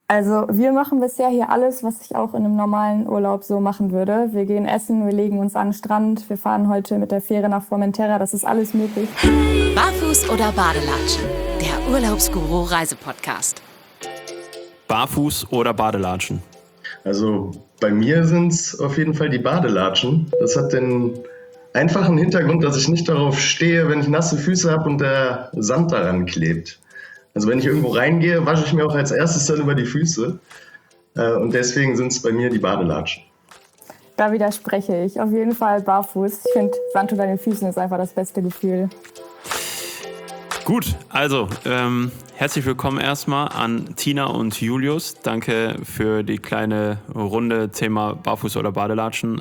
Also wir machen bisher hier alles, was ich auch in einem normalen Urlaub so machen würde. Wir gehen essen, wir legen uns an den Strand, wir fahren heute mit der Fähre nach Formentera, das ist alles möglich. Barfuß oder Badelatschen? Der Urlaubsguru Reisepodcast. Barfuß oder Badelatschen? Also bei mir sind es auf jeden Fall die Badelatschen. Das hat den einfachen Hintergrund, dass ich nicht darauf stehe, wenn ich nasse Füße habe und der Sand daran klebt. Also wenn ich irgendwo reingehe, wasche ich mir auch als erstes dann über die Füße. Und deswegen sind es bei mir die Badelatschen. Da widerspreche ich. Auf jeden Fall barfuß. Ich finde, Sand unter den Füßen ist einfach das beste Gefühl. Gut, also herzlich willkommen erstmal an Tina und Julius. Danke für die kleine Runde Thema Barfuß oder Badelatschen.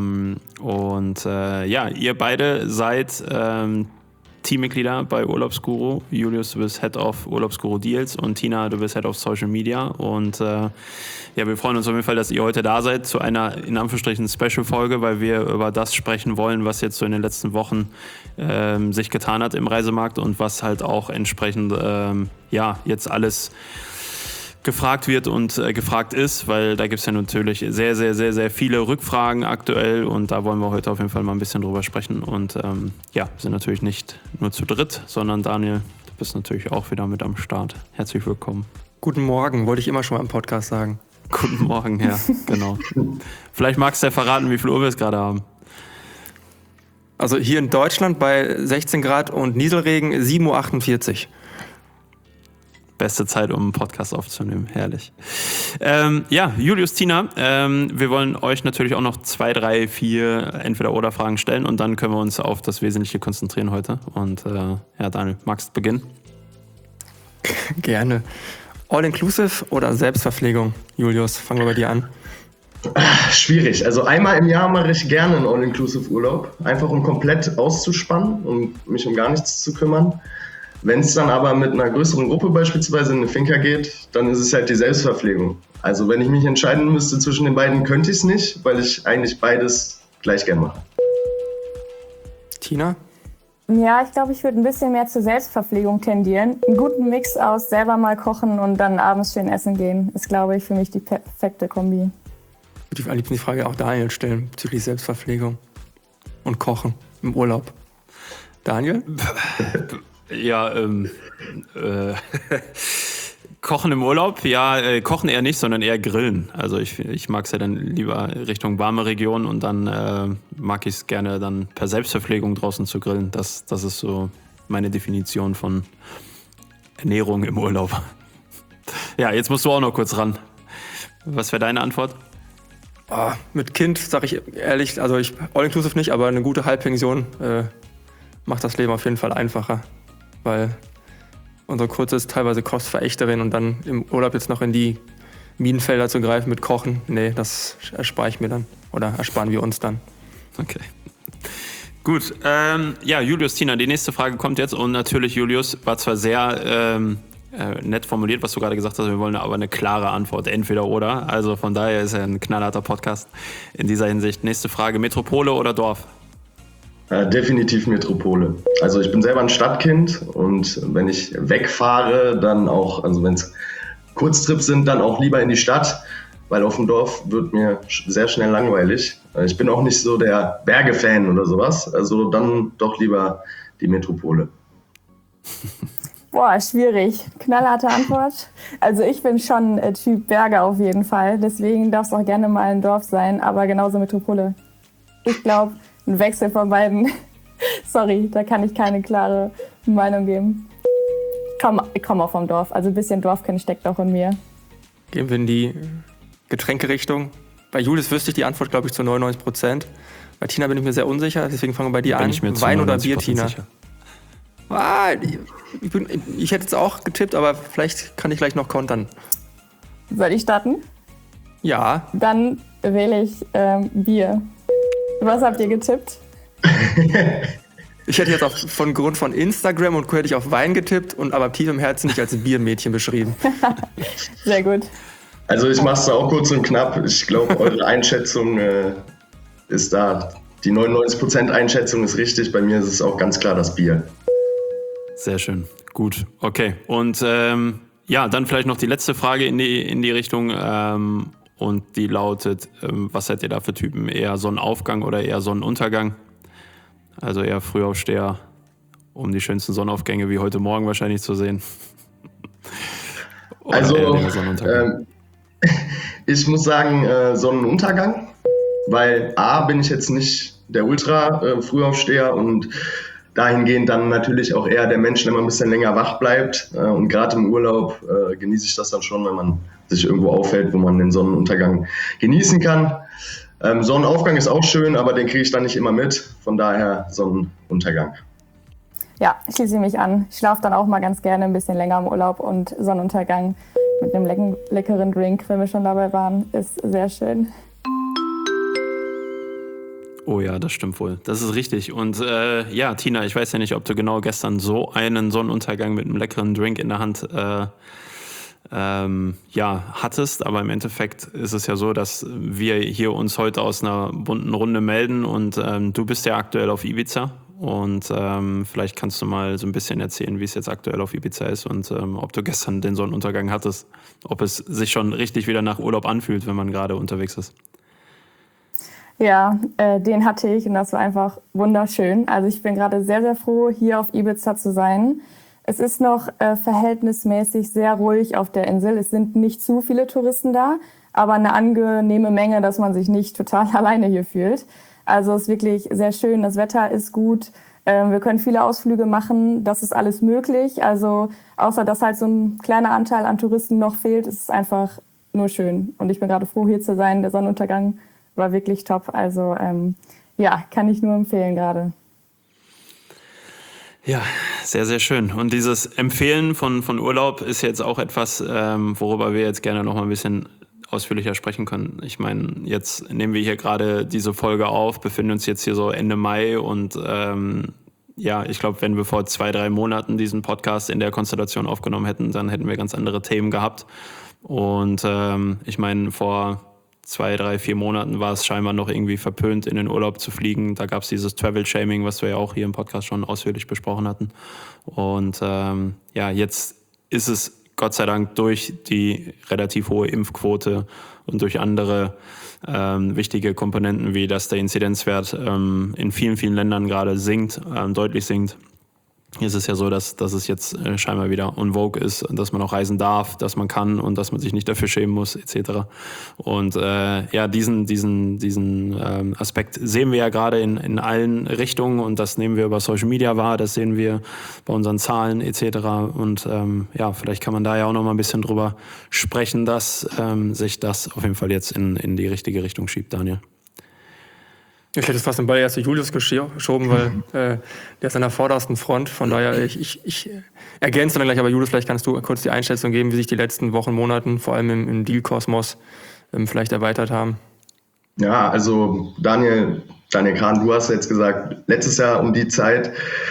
Ihr beide seid Teammitglieder bei Urlaubsguru. Julius, du bist Head of Urlaubsguru Deals und Tina, du bist Head of Social Media. Und wir freuen uns auf jeden Fall, dass ihr heute da seid zu einer, in Anführungsstrichen, Special-Folge, weil wir über das sprechen wollen, was jetzt so in den letzten Wochen sich getan hat im Reisemarkt und was halt auch entsprechend jetzt alles gefragt wird und gefragt ist, weil da gibt es ja natürlich sehr, sehr, sehr, sehr viele Rückfragen aktuell und da wollen wir heute auf jeden Fall mal ein bisschen drüber sprechen und sind natürlich nicht nur zu dritt, sondern Daniel, du bist natürlich auch wieder mit am Start. Herzlich willkommen. Guten Morgen, wollte ich immer schon mal im Podcast sagen. Guten Morgen, ja, genau. Vielleicht magst du ja verraten, wie viel Uhr wir es gerade haben. Also hier in Deutschland bei 16 Grad und Nieselregen 7.48 Uhr. Beste Zeit, um einen Podcast aufzunehmen. Herrlich. Julius, Tina, wir wollen euch natürlich auch noch 2, 3, 4 Entweder-Oder-Fragen stellen und dann können wir uns auf das Wesentliche konzentrieren heute. Und Daniel, magst du beginnen? Gerne. All-inclusive oder Selbstverpflegung? Julius, fangen wir bei dir an. Schwierig. Also einmal im Jahr mache ich gerne einen All-inclusive-Urlaub, einfach um komplett auszuspannen und mich um gar nichts zu kümmern. Wenn es dann aber mit einer größeren Gruppe beispielsweise in eine Finca geht, dann ist es halt die Selbstverpflegung. Also wenn ich mich entscheiden müsste zwischen den beiden, könnte ich es nicht, weil ich eigentlich beides gleich gern mache. Tina? Ja, ich glaube, ich würde ein bisschen mehr zur Selbstverpflegung tendieren. Einen guten Mix aus selber mal kochen und dann abends schön essen gehen, ist, glaube ich, für mich die perfekte Kombi. Ich würde am liebsten die Frage auch Daniel stellen, bezüglich Selbstverpflegung und Kochen im Urlaub. Daniel? Ja, Kochen im Urlaub? Ja, kochen eher nicht, sondern eher grillen. Also ich mag es ja dann lieber Richtung warme Region und dann mag ich es gerne dann per Selbstverpflegung draußen zu grillen. Das ist so meine Definition von Ernährung im Urlaub. Ja, jetzt musst du auch noch kurz ran. Was wäre deine Antwort? Mit Kind, sage ich ehrlich, also all-inclusive nicht, aber eine gute Halbpension macht das Leben auf jeden Fall einfacher. Weil unsere Kurze ist teilweise Kostverächterin und dann im Urlaub jetzt noch in die Minenfelder zu greifen mit Kochen, nee, das erspare ich mir dann oder ersparen wir uns dann. Okay. Gut, Julius, Tina, die nächste Frage kommt jetzt und natürlich, Julius, war zwar sehr nett formuliert, was du gerade gesagt hast, wir wollen aber eine klare Antwort, entweder oder, also von daher ist er ein knallharter Podcast in dieser Hinsicht. Nächste Frage, Metropole oder Dorf? Definitiv Metropole. Also ich bin selber ein Stadtkind und wenn ich wegfahre, dann auch, also wenn es Kurztrips sind, dann auch lieber in die Stadt, weil auf dem Dorf wird mir sehr schnell langweilig. Ich bin auch nicht so der Berge-Fan oder sowas, also dann doch lieber die Metropole. Boah, schwierig. Knallharte Antwort. Also ich bin schon Typ Berge auf jeden Fall, deswegen darf es auch gerne mal ein Dorf sein, aber genauso Metropole. Ich glaube, ein Wechsel von beiden, sorry, da kann ich keine klare Meinung geben. Ich komme auch vom Dorf, also ein bisschen Dorfkind steckt auch in mir. Gehen wir in die Getränkerichtung. Bei Julius wüsste ich die Antwort, glaube ich, zu 99%. Bei Tina bin ich mir sehr unsicher, deswegen fangen wir bei dir an. Wein oder Bier, Tina? Ich hätte jetzt auch getippt, aber vielleicht kann ich gleich noch kontern. Soll ich starten? Ja. Dann wähle ich Bier. Was habt ihr getippt? Ich hätte jetzt von Grund von Instagram und Co. hätte ich auf Wein getippt, aber tief im Herzen nicht als Biermädchen beschrieben. Sehr gut. Also ich mache es auch kurz und knapp. Ich glaube, eure Einschätzung ist da. Die 99% Einschätzung ist richtig. Bei mir ist es auch ganz klar das Bier. Sehr schön. Gut. Okay. Und Ja, dann vielleicht noch die letzte Frage in die Richtung. Und die lautet, was seid ihr da für Typen? Eher Sonnenaufgang oder eher Sonnenuntergang? Also eher Frühaufsteher, um die schönsten Sonnenaufgänge wie heute Morgen wahrscheinlich zu sehen. Oder Also, eher Sonnenuntergang? Ich muss sagen Sonnenuntergang, weil A, bin ich jetzt nicht der Ultra-Frühaufsteher und dahingehend dann natürlich auch eher der Mensch, der mal ein bisschen länger wach bleibt. Und gerade im Urlaub genieße ich das dann schon, wenn man sich irgendwo aufhält, wo man den Sonnenuntergang genießen kann. Sonnenaufgang ist auch schön, aber den kriege ich dann nicht immer mit. Von daher Sonnenuntergang. Ja, schließe ich mich an. Ich schlafe dann auch mal ganz gerne ein bisschen länger im Urlaub und Sonnenuntergang mit einem leckeren Drink, wenn wir schon dabei waren, ist sehr schön. Oh ja, das stimmt wohl. Das ist richtig. Und ja, Tina, ich weiß ja nicht, ob du genau gestern so einen Sonnenuntergang mit einem leckeren Drink in der Hand hattest, aber im Endeffekt ist es ja so, dass wir hier uns heute aus einer bunten Runde melden und du bist ja aktuell auf Ibiza und vielleicht kannst du mal so ein bisschen erzählen, wie es jetzt aktuell auf Ibiza ist und ob du gestern den Sonnenuntergang hattest, ob es sich schon richtig wieder nach Urlaub anfühlt, wenn man gerade unterwegs ist. Ja, den hatte ich und das war einfach wunderschön. Also ich bin gerade sehr, sehr froh, hier auf Ibiza zu sein. Es ist noch verhältnismäßig sehr ruhig auf der Insel. Es sind nicht zu viele Touristen da, aber eine angenehme Menge, dass man sich nicht total alleine hier fühlt. Also es ist wirklich sehr schön. Das Wetter ist gut. Wir können viele Ausflüge machen. Das ist alles möglich. Also außer dass halt so ein kleiner Anteil an Touristen noch fehlt, ist es einfach nur schön. Und ich bin gerade froh, hier zu sein. Der Sonnenuntergang war wirklich top. Also ja, kann ich nur empfehlen gerade. Ja, sehr, sehr schön. Und dieses Empfehlen von Urlaub ist jetzt auch etwas, worüber wir jetzt gerne noch mal ein bisschen ausführlicher sprechen können. Ich meine, jetzt nehmen wir hier gerade diese Folge auf, befinden uns jetzt hier so Ende Mai und ja, ich glaube, wenn wir vor 2-3 Monaten diesen Podcast in der Konstellation aufgenommen hätten, dann hätten wir ganz andere Themen gehabt. Und ich meine, vor 2, 3, 4 Monaten war es scheinbar noch irgendwie verpönt, in den Urlaub zu fliegen. Da gab es dieses Travel-Shaming, was wir ja auch hier im Podcast schon ausführlich besprochen hatten. Und ja, jetzt ist es Gott sei Dank durch die relativ hohe Impfquote und durch andere wichtige Komponenten, wie dass der Inzidenzwert in vielen, vielen Ländern gerade sinkt, deutlich sinkt. Hier ist es ja so, dass es jetzt scheinbar wieder en vogue ist, dass man auch reisen darf, dass man kann und dass man sich nicht dafür schämen muss, etc. Und ja, diesen Aspekt sehen wir ja gerade in allen Richtungen und das nehmen wir über Social Media wahr, das sehen wir bei unseren Zahlen, etc. Und ja, vielleicht kann man da ja auch noch mal ein bisschen drüber sprechen, dass sich das auf jeden Fall jetzt in die richtige Richtung schiebt, Daniel. Ich hätte es fast den Ball erst zu Julius geschoben, weil der ist an der vordersten Front. Von daher, ich ergänze dann gleich, aber Julius, vielleicht kannst du kurz die Einschätzung geben, wie sich die letzten Wochen, Monaten, vor allem im Deal-Kosmos, vielleicht erweitert haben. Ja, also Daniel Kahn, du hast jetzt gesagt, letztes Jahr um die Zeit,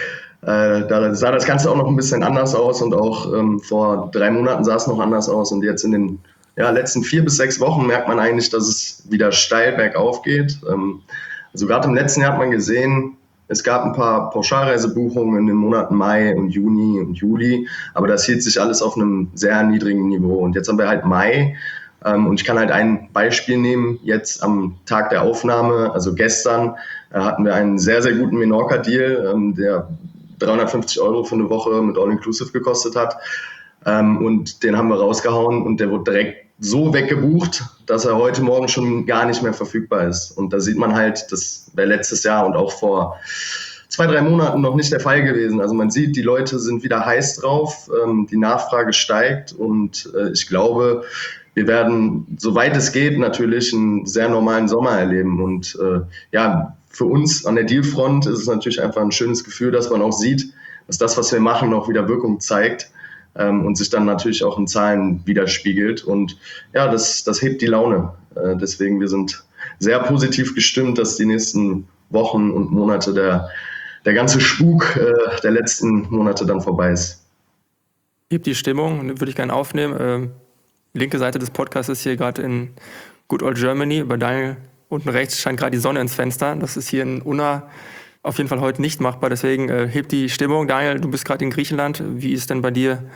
da sah das Ganze auch noch ein bisschen anders aus und auch vor 3 Monaten sah es noch anders aus und jetzt in den letzten 4 bis 6 Wochen merkt man eigentlich, dass es wieder steil bergauf geht. Also gerade im letzten Jahr hat man gesehen, es gab ein paar Pauschalreisebuchungen in den Monaten Mai und Juni und Juli, aber das hielt sich alles auf einem sehr niedrigen Niveau. Und jetzt haben wir halt Mai und ich kann halt ein Beispiel nehmen. Jetzt am Tag der Aufnahme, also gestern, hatten wir einen sehr, sehr guten Menorca-Deal, der 350 € für eine Woche mit All-Inclusive gekostet hat. Und den haben wir rausgehauen und der wurde direkt so weggebucht, dass er heute Morgen schon gar nicht mehr verfügbar ist. Und da sieht man halt, das wäre letztes Jahr und auch vor 2-3 Monaten noch nicht der Fall gewesen. Also man sieht, die Leute sind wieder heiß drauf, die Nachfrage steigt und ich glaube, wir werden, soweit es geht, natürlich einen sehr normalen Sommer erleben. Und ja, für uns an der Dealfront ist es natürlich einfach ein schönes Gefühl, dass man auch sieht, dass das, was wir machen, auch wieder Wirkung zeigt. Und sich dann natürlich auch in Zahlen widerspiegelt. Und ja, das hebt die Laune. Deswegen, wir sind sehr positiv gestimmt, dass die nächsten Wochen und Monate der ganze Spuk der letzten Monate dann vorbei ist. Hebt die Stimmung, würde ich gerne aufnehmen. Linke Seite des Podcasts ist hier gerade in Good Old Germany. Bei Daniel unten rechts scheint gerade die Sonne ins Fenster. Das ist hier in Unna auf jeden Fall heute nicht machbar, deswegen hebt die Stimmung. Daniel, du bist gerade in Griechenland. Wie ist denn bei dir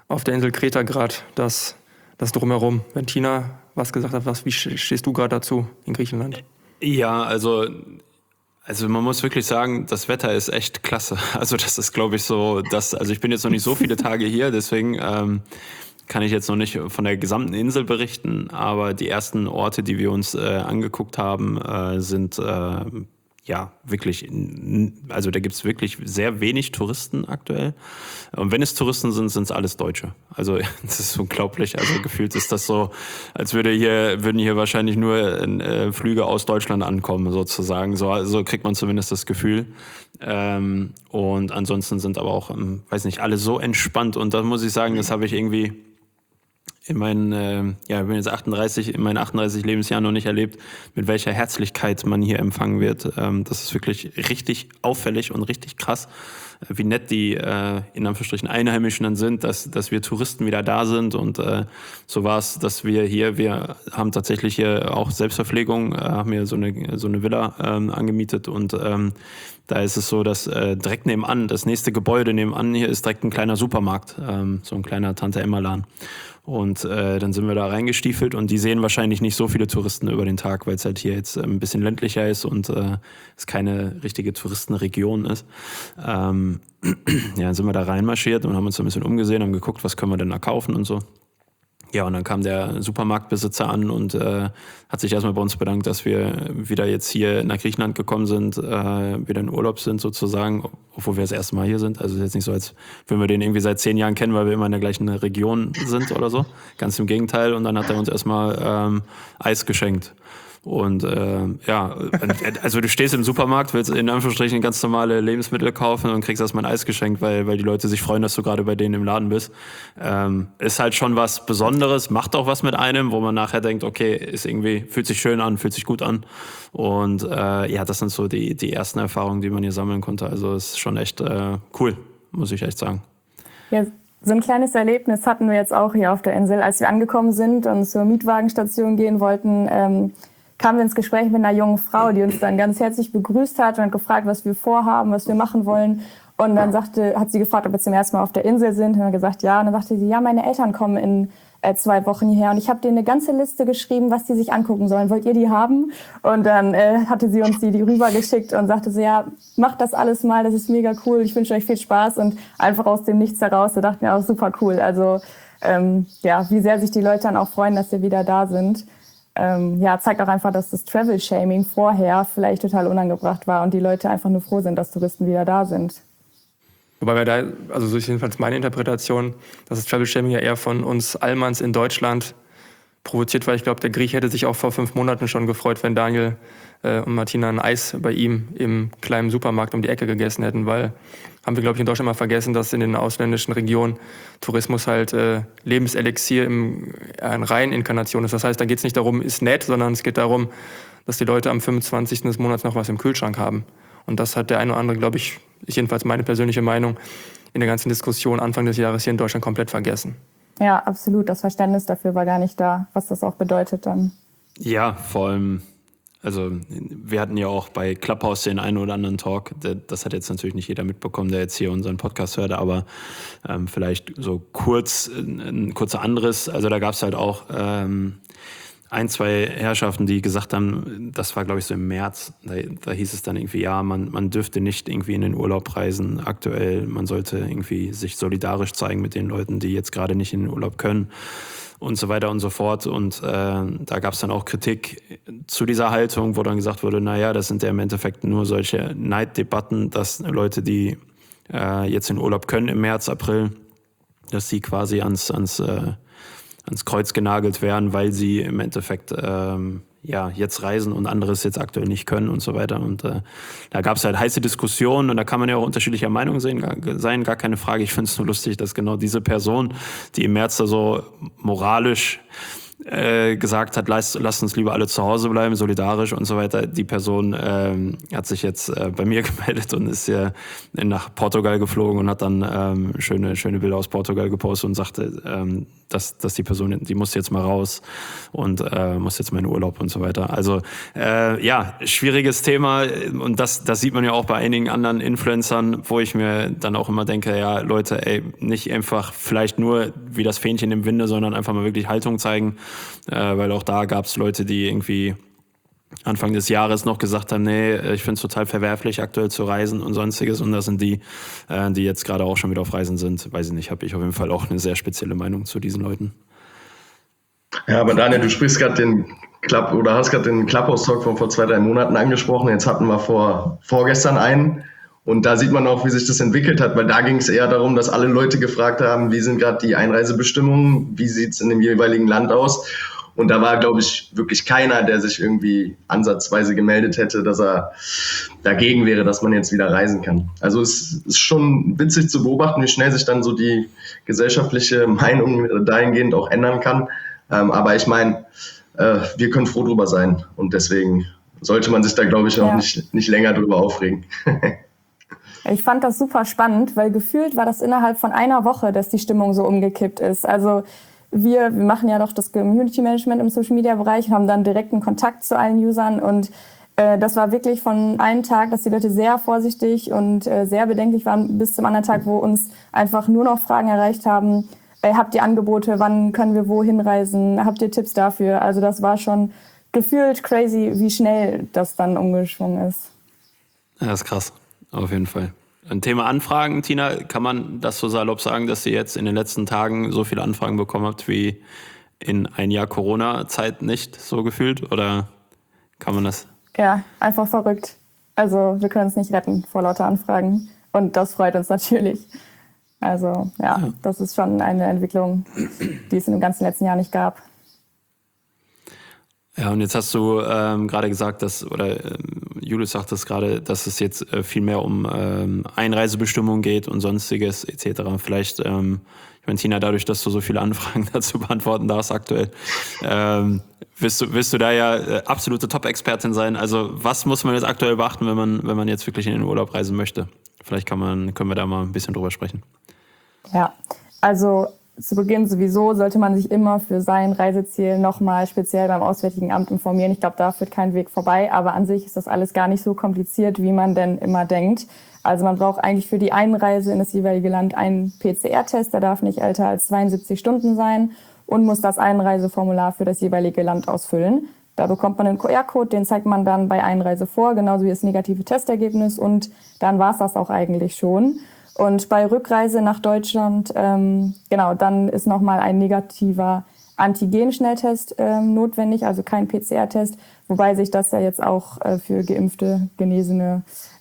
auf der Insel Kreta gerade das Drumherum. Wenn Tina was gesagt hat, wie stehst du gerade dazu in Griechenland? Ja, also man muss wirklich sagen, das Wetter ist echt klasse. Also das ist, glaube ich, so, also ich bin jetzt noch nicht so viele Tage hier, deswegen kann ich jetzt noch nicht von der gesamten Insel berichten, aber die ersten Orte, die wir uns angeguckt haben, sind wirklich, also da gibt's wirklich sehr wenig Touristen aktuell. Und wenn es Touristen sind, sind es alles Deutsche. Also das ist unglaublich. Also gefühlt ist das so, als würden hier wahrscheinlich nur Flüge aus Deutschland ankommen, sozusagen. So kriegt man zumindest das Gefühl. Und ansonsten sind aber auch, weiß nicht, alle so entspannt. Und da muss ich sagen, das habe ich irgendwie in meinen, ich bin jetzt 38, in meinen 38 Lebensjahren noch nicht erlebt, mit welcher Herzlichkeit man hier empfangen wird. Das ist wirklich richtig auffällig und richtig krass, wie nett die in Anführungsstrichen Einheimischen dann sind, dass wir Touristen wieder da sind. Und so war es, dass wir haben tatsächlich hier auch Selbstverpflegung, haben hier so eine Villa angemietet und da ist es so, dass direkt nebenan, das nächste Gebäude nebenan hier ist direkt ein kleiner Supermarkt, so ein kleiner Tante-Emma-Laden. Und dann sind wir da reingestiefelt und die sehen wahrscheinlich nicht so viele Touristen über den Tag, weil es halt hier jetzt ein bisschen ländlicher ist und es keine richtige Touristenregion ist. Dann sind wir da reinmarschiert und haben uns ein bisschen umgesehen, haben geguckt, was können wir denn da kaufen und so. Ja, und dann kam der Supermarktbesitzer an und hat sich erstmal bei uns bedankt, dass wir wieder jetzt hier nach Griechenland gekommen sind, wieder in Urlaub sind sozusagen, obwohl wir das erste Mal hier sind. Also es ist jetzt nicht so, als würden wir den irgendwie seit 10 Jahren kennen, weil wir immer in der gleichen Region sind oder so. Ganz im Gegenteil. Und dann hat er uns erstmal Eis geschenkt. Und also du stehst im Supermarkt, willst in Anführungsstrichen ganz normale Lebensmittel kaufen und kriegst erstmal ein Eis geschenkt, weil die Leute sich freuen, dass du gerade bei denen im Laden bist. Ist halt schon was Besonderes, macht auch was mit einem, wo man nachher denkt, okay, fühlt sich schön an, fühlt sich gut an. Und das sind so die ersten Erfahrungen, die man hier sammeln konnte. Also ist schon echt cool, muss ich echt sagen. Ja. So ein kleines Erlebnis hatten wir jetzt auch hier auf der Insel. Als wir angekommen sind und zur Mietwagenstation gehen wollten, kamen wir ins Gespräch mit einer jungen Frau, die uns dann ganz herzlich begrüßt hat und gefragt, was wir vorhaben, was wir machen wollen. Und dann hat sie gefragt, ob wir zum ersten Mal auf der Insel sind. Und dann gesagt, ja. Und dann sagte sie, ja, meine Eltern kommen in 2 Wochen hierher. Und ich habe denen eine ganze Liste geschrieben, was die sich angucken sollen. Wollt ihr die haben? Und dann hatte sie uns die rübergeschickt und sagte so, ja, macht das alles mal, das ist mega cool. Ich wünsche euch viel Spaß. Und einfach aus dem Nichts heraus, da dachten wir auch, super cool. Also wie sehr sich die Leute dann auch freuen, dass wir wieder da sind. Zeigt auch einfach, dass das Travel-Shaming vorher vielleicht total unangebracht war und die Leute einfach nur froh sind, dass Touristen wieder da sind. Wobei wir da, also so ist jedenfalls meine Interpretation, dass das Travel-Shaming ja eher von uns Allmanns in Deutschland provoziert war. Ich glaube, der Griech hätte sich auch vor 5 Monaten schon gefreut, wenn Daniel und Martina ein Eis bei ihm im kleinen Supermarkt um die Ecke gegessen hätten, weil haben wir, glaube ich, in Deutschland mal vergessen, dass in den ausländischen Regionen Tourismus halt Lebenselixier in Reiheninkarnation ist. Das heißt, da geht es nicht darum, ist nett, sondern es geht darum, dass die Leute am 25. des Monats noch was im Kühlschrank haben. Und das hat der eine oder andere, glaube ich, ist jedenfalls meine persönliche Meinung, in der ganzen Diskussion Anfang des Jahres hier in Deutschland komplett vergessen. Ja, absolut. Das Verständnis dafür war gar nicht da, was das auch bedeutet dann. Ja, vor allem, also wir hatten ja auch bei Clubhouse den einen oder anderen Talk. Das hat jetzt natürlich nicht jeder mitbekommen, der jetzt hier unseren Podcast hört, aber vielleicht so ein kurzer Anriss. Also da gab es halt auch 2 Herrschaften, die gesagt haben, das war glaube ich so im März, da hieß es dann irgendwie, ja, man dürfte nicht irgendwie in den Urlaub reisen aktuell, man sollte irgendwie sich solidarisch zeigen mit den Leuten, die jetzt gerade nicht in den Urlaub können und so weiter und so fort. Und da gab es dann auch Kritik zu dieser Haltung, wo dann gesagt wurde, naja, das sind ja im Endeffekt nur solche Neiddebatten, dass Leute, die jetzt in den Urlaub können im März, April, dass sie quasi ans Kreuz genagelt werden, weil sie im Endeffekt jetzt reisen und anderes jetzt aktuell nicht können und so weiter. Und da gab es halt heiße Diskussionen und da kann man ja auch unterschiedlicher Meinung sein, gar keine Frage. Ich finde es nur lustig, dass genau diese Person, die im März da so moralisch gesagt hat, lasst uns lieber alle zu Hause bleiben, solidarisch und so weiter. Die Person hat sich jetzt bei mir gemeldet und ist ja nach Portugal geflogen und hat dann schöne Bilder aus Portugal gepostet und sagte, dass die Person, die muss jetzt mal raus und muss jetzt mal in Urlaub und so weiter. Also schwieriges Thema und das sieht man ja auch bei einigen anderen Influencern, wo ich mir dann auch immer denke, ja Leute, nicht einfach vielleicht nur wie das Fähnchen im Winde, sondern einfach mal wirklich Haltung zeigen. Weil auch da gab es Leute, die irgendwie Anfang des Jahres noch gesagt haben, nee, ich finde es total verwerflich, aktuell zu reisen und sonstiges. Und das sind die jetzt gerade auch schon wieder auf Reisen sind. Weiß ich nicht, habe ich auf jeden Fall auch eine sehr spezielle Meinung zu diesen Leuten. Ja, aber Daniel, du sprichst gerade hast gerade den Clubhouse-Talk von vor 2-3 Monaten angesprochen. Jetzt hatten wir vorgestern einen. Und da sieht man auch, wie sich das entwickelt hat, weil da ging es eher darum, dass alle Leute gefragt haben, wie sind gerade die Einreisebestimmungen, wie sieht es in dem jeweiligen Land aus. Und da war, glaube ich, wirklich keiner, der sich irgendwie ansatzweise gemeldet hätte, dass er dagegen wäre, dass man jetzt wieder reisen kann. Also es ist schon witzig zu beobachten, wie schnell sich dann so die gesellschaftliche Meinung dahingehend auch ändern kann. Aber ich meine, wir können froh drüber sein. Und deswegen sollte man sich da, glaube ich, auch nicht länger drüber aufregen. Ich fand das super spannend, weil gefühlt war das innerhalb von einer Woche, dass die Stimmung so umgekippt ist. Also wir machen ja doch das Community Management im Social Media Bereich, haben dann direkten Kontakt zu allen Usern und das war wirklich von einem Tag, dass die Leute sehr vorsichtig und sehr bedenklich waren, bis zum anderen Tag, wo uns einfach nur noch Fragen erreicht haben. Habt ihr Angebote? Wann können wir wohin reisen? Habt ihr Tipps dafür? Also das war schon gefühlt crazy, wie schnell das dann umgeschwungen ist. Ja, das ist krass. Auf jeden Fall. Ein Thema Anfragen, Tina, kann man das so salopp sagen, dass ihr jetzt in den letzten Tagen so viele Anfragen bekommen habt wie in ein Jahr Corona-Zeit nicht so gefühlt? Oder kann man das? Ja, einfach verrückt. Also wir können es nicht retten vor lauter Anfragen und das freut uns natürlich. Also ja, das ist schon eine Entwicklung, die es in dem ganzen letzten Jahr nicht gab. Ja, und jetzt hast du gerade gesagt, Julius sagt das gerade, dass es jetzt viel mehr um Einreisebestimmungen geht und Sonstiges etc. Vielleicht, ich meine, Tina, dadurch, dass du so viele Anfragen dazu beantworten darfst aktuell, wirst du da ja absolute Top-Expertin sein. Also was muss man jetzt aktuell beachten, wenn man jetzt wirklich in den Urlaub reisen möchte? Vielleicht können wir da mal ein bisschen drüber sprechen. Ja, also zu Beginn sowieso sollte man sich immer für sein Reiseziel nochmal speziell beim Auswärtigen Amt informieren. Ich glaube, da führt kein Weg vorbei, aber an sich ist das alles gar nicht so kompliziert, wie man denn immer denkt. Also man braucht eigentlich für die Einreise in das jeweilige Land einen PCR-Test, der darf nicht älter als 72 Stunden sein und muss das Einreiseformular für das jeweilige Land ausfüllen. Da bekommt man einen QR-Code, den zeigt man dann bei Einreise vor, genauso wie das negative Testergebnis und dann war es das auch eigentlich schon. Und bei Rückreise nach Deutschland, dann ist nochmal ein negativer Antigen-Schnelltest notwendig, also kein PCR-Test, wobei sich das ja jetzt auch für geimpfte, Genesene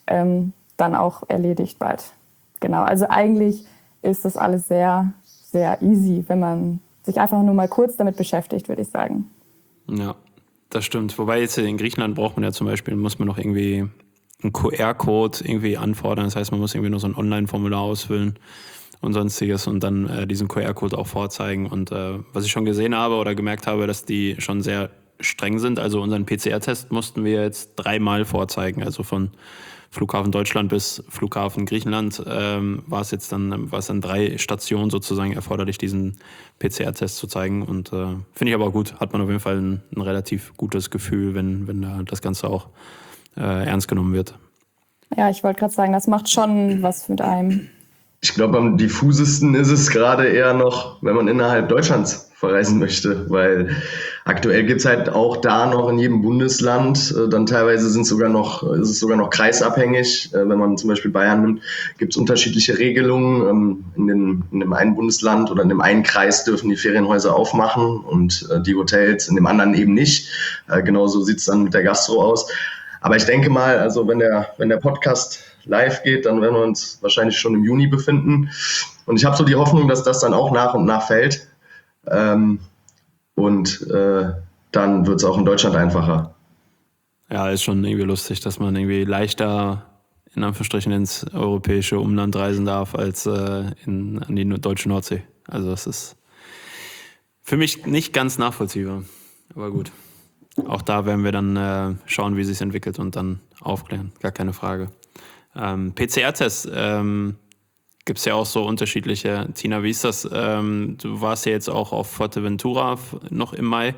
dann auch erledigt bald. Genau, also eigentlich ist das alles sehr, sehr easy, wenn man sich einfach nur mal kurz damit beschäftigt, würde ich sagen. Ja, das stimmt. Wobei jetzt in Griechenland muss man noch irgendwie einen QR-Code irgendwie anfordern. Das heißt, man muss irgendwie nur so ein Online-Formular ausfüllen und sonstiges und dann diesen QR-Code auch vorzeigen. Und was ich schon gesehen habe oder gemerkt habe, dass die schon sehr streng sind. Also unseren PCR-Test mussten wir jetzt 3-mal vorzeigen. Also von Flughafen Deutschland bis Flughafen Griechenland war es dann 3 Stationen sozusagen erforderlich, diesen PCR-Test zu zeigen. Und finde ich aber gut. Hat man auf jeden Fall ein relativ gutes Gefühl, wenn da das Ganze auch ernst genommen wird. Ja, ich wollte gerade sagen, das macht schon was mit einem. Ich glaube, am diffusesten ist es gerade eher noch, wenn man innerhalb Deutschlands verreisen möchte, weil aktuell gibt es halt auch da noch in jedem Bundesland, dann teilweise ist es sogar noch kreisabhängig. Wenn man zum Beispiel Bayern nimmt, gibt es unterschiedliche Regelungen. In dem einen Bundesland oder in dem einen Kreis dürfen die Ferienhäuser aufmachen und die Hotels in dem anderen eben nicht. Genauso sieht es dann mit der Gastro aus. Aber ich denke mal, also wenn der Podcast live geht, dann werden wir uns wahrscheinlich schon im Juni befinden. Und ich habe so die Hoffnung, dass das dann auch nach und nach fällt. Dann wird es auch in Deutschland einfacher. Ja, ist schon irgendwie lustig, dass man irgendwie leichter in Anführungsstrichen ins europäische Umland reisen darf als an die deutsche Nordsee. Also das ist, Für mich nicht ganz nachvollziehbar, aber gut. Auch da werden wir dann schauen, wie es sich entwickelt und dann aufklären, gar keine Frage. PCR-Tests gibt es ja auch so unterschiedliche. Tina, wie ist das? Du warst ja jetzt auch auf Fuerteventura noch im Mai.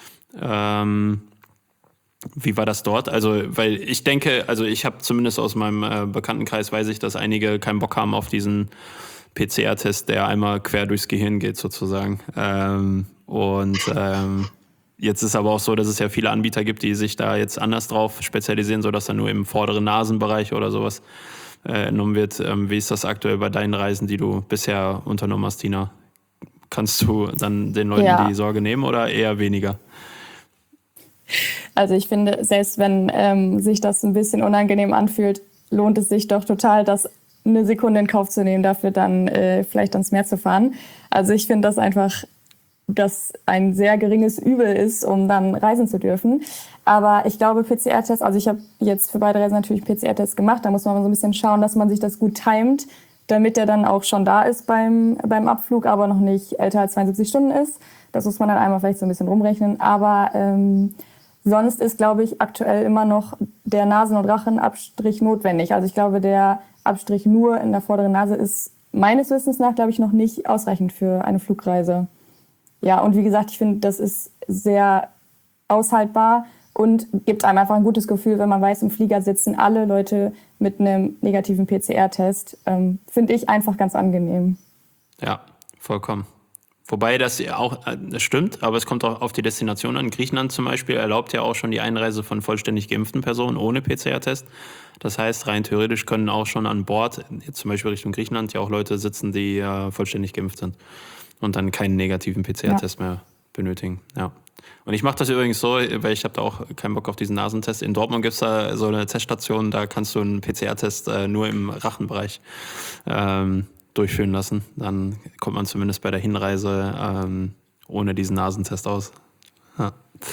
Wie war das dort? Also, weil ich denke, also ich habe zumindest aus meinem Bekanntenkreis, weiß ich, dass einige keinen Bock haben auf diesen PCR-Test, der einmal quer durchs Gehirn geht sozusagen. Jetzt ist aber auch so, dass es ja viele Anbieter gibt, die sich da jetzt anders drauf spezialisieren, sodass dann nur im vorderen Nasenbereich oder sowas entnommen wird. Wie ist das aktuell bei deinen Reisen, die du bisher unternommen hast, Tina? Kannst du dann den Leuten die Sorge nehmen oder eher weniger? Also ich finde, selbst wenn sich das ein bisschen unangenehm anfühlt, lohnt es sich doch total, das eine Sekunde in Kauf zu nehmen, dafür dann vielleicht ans Meer zu fahren. Also ich finde das einfach, dass ein sehr geringes Übel ist, um dann reisen zu dürfen. Aber ich glaube, PCR-Tests, also ich habe jetzt für beide Reisen natürlich PCR-Tests gemacht, da muss man so ein bisschen schauen, dass man sich das gut timet, damit der dann auch schon da ist beim Abflug, aber noch nicht älter als 72 Stunden ist. Das muss man dann einmal vielleicht so ein bisschen rumrechnen. Aber sonst ist, glaube ich, aktuell immer noch der Nasen- und Rachenabstrich notwendig. Also ich glaube, der Abstrich nur in der vorderen Nase ist meines Wissens nach, glaube ich, noch nicht ausreichend für eine Flugreise. Ja, und wie gesagt, ich finde, das ist sehr aushaltbar und gibt einem einfach ein gutes Gefühl, wenn man weiß, im Flieger sitzen alle Leute mit einem negativen PCR-Test. Finde ich einfach ganz angenehm. Ja, vollkommen. Wobei das stimmt, aber es kommt auch auf die Destination an. Griechenland zum Beispiel erlaubt ja auch schon die Einreise von vollständig geimpften Personen ohne PCR-Test. Das heißt, rein theoretisch können auch schon an Bord, jetzt zum Beispiel Richtung Griechenland, ja auch Leute sitzen, die vollständig geimpft sind und dann keinen negativen PCR-Test mehr benötigen. Ja. Und ich mache das übrigens so, weil ich habe da auch keinen Bock auf diesen Nasentest. In Dortmund gibt es da so eine Teststation, da kannst du einen PCR-Test nur im Rachenbereich durchführen lassen. Dann kommt man zumindest bei der Hinreise ohne diesen Nasentest aus. Ja.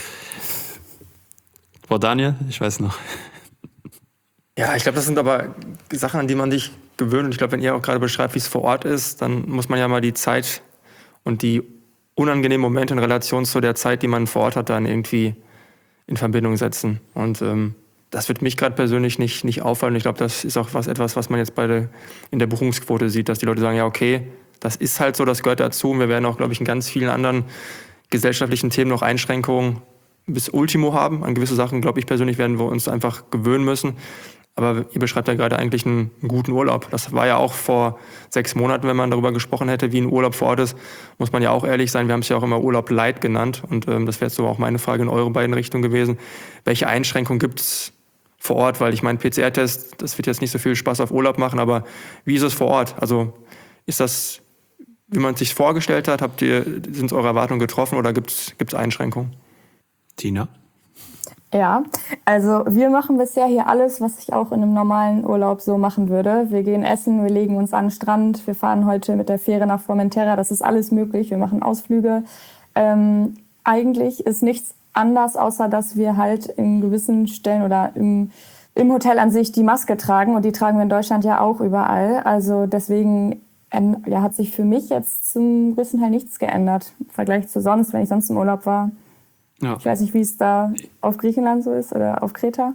Boah, Daniel, ich weiß noch. Ja, ich glaube, das sind aber Sachen, an die man sich gewöhnt. Und ich glaube, wenn ihr auch gerade beschreibt, wie es vor Ort ist, dann muss man ja mal die Zeit und die unangenehmen Momente in Relation zu der Zeit, die man vor Ort hat, dann irgendwie in Verbindung setzen. Und das wird mich gerade persönlich nicht auffallen. Ich glaube, das ist auch etwas, was man jetzt in der Buchungsquote sieht, dass die Leute sagen, ja, okay, das ist halt so, das gehört dazu. Und wir werden auch, glaube ich, in ganz vielen anderen gesellschaftlichen Themen noch Einschränkungen bis Ultimo haben. An gewisse Sachen, glaube ich persönlich, werden wir uns einfach gewöhnen müssen. Aber ihr beschreibt ja gerade eigentlich einen guten Urlaub. Das war ja auch vor 6 Monaten, wenn man darüber gesprochen hätte, wie ein Urlaub vor Ort ist, muss man ja auch ehrlich sein. Wir haben es ja auch immer Urlaub Light genannt. Und das wäre jetzt so auch meine Frage in eure beiden Richtungen gewesen. Welche Einschränkungen gibt es vor Ort? Weil ich meine, PCR-Test, das wird jetzt nicht so viel Spaß auf Urlaub machen, aber wie ist es vor Ort? Also ist das, wie man es sich vorgestellt hat? Sind eure Erwartungen getroffen oder gibt es Einschränkungen? Tina? Ja, also wir machen bisher hier alles, was ich auch in einem normalen Urlaub so machen würde. Wir gehen essen, wir legen uns an den Strand, wir fahren heute mit der Fähre nach Formentera, das ist alles möglich, wir machen Ausflüge. Eigentlich ist nichts anders, außer dass wir halt in gewissen Stellen oder im Hotel an sich die Maske tragen und die tragen wir in Deutschland ja auch überall. Also deswegen hat sich für mich jetzt zum größten Teil nichts geändert im Vergleich zu sonst, wenn ich sonst im Urlaub war. Ja. Ich weiß nicht, wie es da auf Griechenland so ist oder auf Kreta.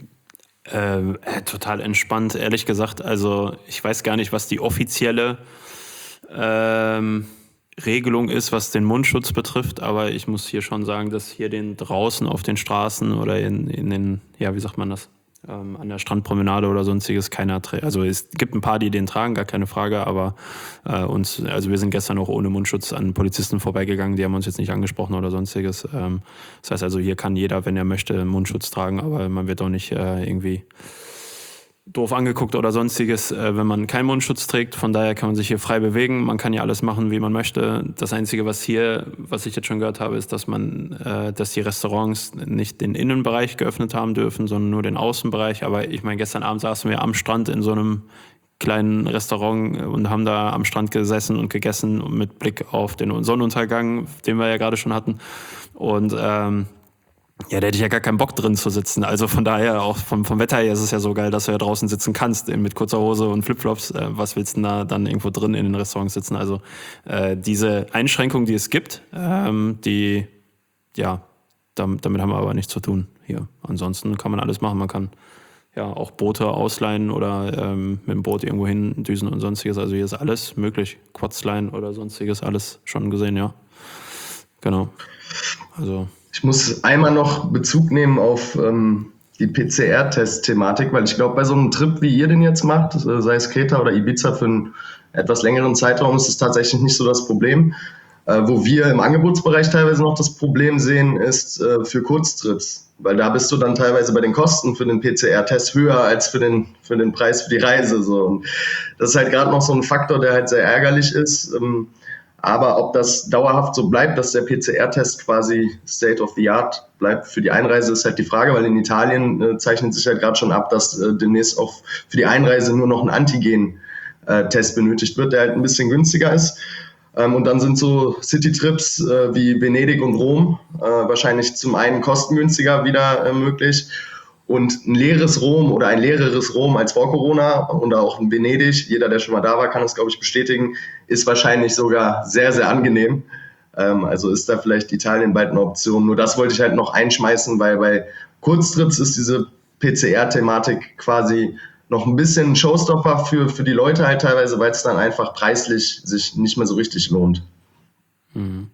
Total entspannt, ehrlich gesagt. Also ich weiß gar nicht, was die offizielle Regelung ist, was den Mundschutz betrifft, aber ich muss hier schon sagen, dass hier draußen auf den Straßen oder in den, ja, wie sagt man das, an der Strandpromenade oder sonstiges keiner trägt. Also es gibt ein paar, die den tragen, gar keine Frage, aber wir sind gestern auch ohne Mundschutz an Polizisten vorbeigegangen, die haben uns jetzt nicht angesprochen oder sonstiges. Das heißt also, hier kann jeder, wenn er möchte, einen Mundschutz tragen, aber man wird auch nicht irgendwie doof angeguckt oder sonstiges, wenn man keinen Mundschutz trägt. Von daher kann man sich hier frei bewegen. Man kann ja alles machen, wie man möchte. Das Einzige, was ich jetzt schon gehört habe, ist, dass die Restaurants nicht den Innenbereich geöffnet haben dürfen, sondern nur den Außenbereich. Aber ich meine, gestern Abend saßen wir am Strand in so einem kleinen Restaurant und haben da am Strand gesessen und gegessen mit Blick auf den Sonnenuntergang, den wir ja gerade schon hatten. Und Ja, da hätte ich ja gar keinen Bock drin zu sitzen. Also von daher, auch vom Wetter her ist es ja so geil, dass du ja draußen sitzen kannst mit kurzer Hose und Flipflops. Was willst du denn da dann irgendwo drin in den Restaurants sitzen? Also diese Einschränkungen, die es gibt, damit haben wir aber nichts zu tun hier. Ansonsten kann man alles machen. Man kann ja auch Boote ausleihen oder mit dem Boot irgendwo hin düsen und sonstiges. Also hier ist alles möglich. Quads leihen oder sonstiges, alles schon gesehen, ja. Genau. Also... Ich muss einmal noch Bezug nehmen auf die PCR-Test-Thematik, weil ich glaube, bei so einem Trip, wie ihr den jetzt macht, sei es Kreta oder Ibiza für einen etwas längeren Zeitraum, ist es tatsächlich nicht so das Problem. Wo wir im Angebotsbereich teilweise noch das Problem sehen, ist für Kurztrips, weil da bist du dann teilweise bei den Kosten für den PCR-Test höher als für den Preis für die Reise. So. Und das ist halt gerade noch so ein Faktor, der halt sehr ärgerlich ist. Aber ob das dauerhaft so bleibt, dass der PCR-Test quasi State of the Art bleibt für die Einreise, ist halt die Frage, weil in Italien zeichnet sich halt gerade schon ab, dass demnächst auch für die Einreise nur noch ein Antigen-Test benötigt wird, der halt ein bisschen günstiger ist. Und dann sind so City-Trips wie Venedig und Rom wahrscheinlich zum einen kostengünstiger wieder möglich. Und ein leeres Rom oder ein leereres Rom als vor Corona und auch in Venedig, jeder, der schon mal da war, kann es, glaube ich, bestätigen, ist wahrscheinlich sogar sehr, sehr angenehm. Also ist da vielleicht Italien bald eine Option. Nur das wollte ich halt noch einschmeißen, weil bei Kurztrips ist diese PCR-Thematik quasi noch ein bisschen ein Showstopper für die Leute halt teilweise, weil es dann einfach preislich sich nicht mehr so richtig lohnt. Mhm.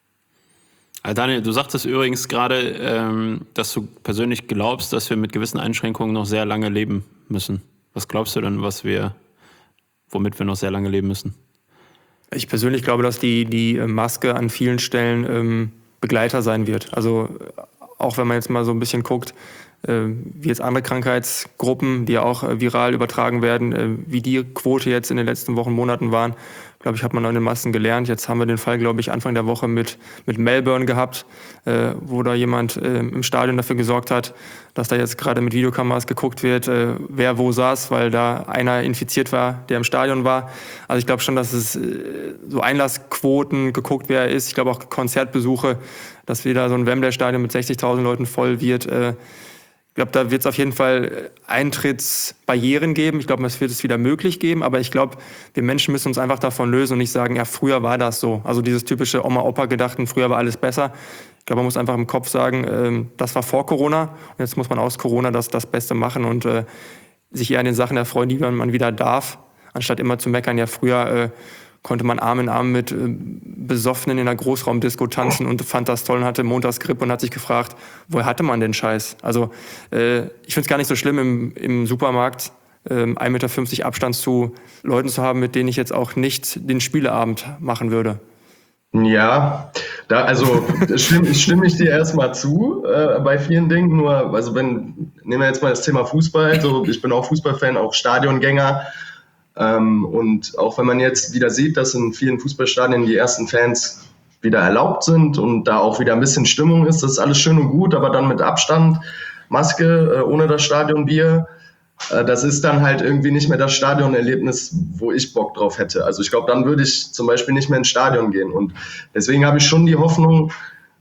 Daniel, du sagtest übrigens gerade, dass du persönlich glaubst, dass wir mit gewissen Einschränkungen noch sehr lange leben müssen. Was glaubst du denn, womit wir noch sehr lange leben müssen? Ich persönlich glaube, dass die Maske an vielen Stellen Begleiter sein wird. Also auch wenn man jetzt mal so ein bisschen guckt, wie jetzt andere Krankheitsgruppen, die ja auch viral übertragen werden, wie die Quote jetzt in den letzten Wochen, Monaten waren, glaube ich, hat man an den Masken gelernt. Jetzt haben wir den Fall, glaube ich, Anfang der Woche mit Melbourne gehabt, wo da jemand im Stadion dafür gesorgt hat, dass da jetzt gerade mit Videokameras geguckt wird, wer wo saß, weil da einer infiziert war, der im Stadion war. Also ich glaube schon, dass es so Einlassquoten geguckt, wer er ist. Ich glaube auch Konzertbesuche, dass wieder so ein Wembley-Stadion mit 60.000 Leuten voll wird. Ich glaube, da wird es auf jeden Fall Eintrittsbarrieren geben. Ich glaube, es wird es wieder möglich geben. Aber ich glaube, wir Menschen müssen uns einfach davon lösen und nicht sagen, ja, früher war das so. Also dieses typische Oma-Opa-Gedachten, früher war alles besser. Ich glaube, man muss einfach im Kopf sagen, das war vor Corona. Und jetzt muss man aus Corona das Beste machen und sich eher an den Sachen erfreuen, die man wieder darf. Anstatt immer zu meckern, ja, früher konnte man Arm in Arm mit Besoffenen in einer Großraumdisco tanzen und fand das toll und hatte Montagsgrippe und hat sich gefragt, woher hatte man den Scheiß? Also ich finde es gar nicht so schlimm, im Supermarkt 1,50 Meter Abstand zu Leuten zu haben, mit denen ich jetzt auch nicht den Spieleabend machen würde. Ja, stimme ich dir erstmal zu bei vielen Dingen. Nur, also nehmen wir jetzt mal das Thema Fußball. Also ich bin auch Fußballfan, auch Stadiongänger. Und auch wenn man jetzt wieder sieht, dass in vielen Fußballstadien die ersten Fans wieder erlaubt sind und da auch wieder ein bisschen Stimmung ist, das ist alles schön und gut, aber dann mit Abstand, Maske, ohne das Stadionbier, das ist dann halt irgendwie nicht mehr das Stadionerlebnis, wo ich Bock drauf hätte. Also ich glaube, dann würde ich zum Beispiel nicht mehr ins Stadion gehen. Und deswegen habe ich schon die Hoffnung,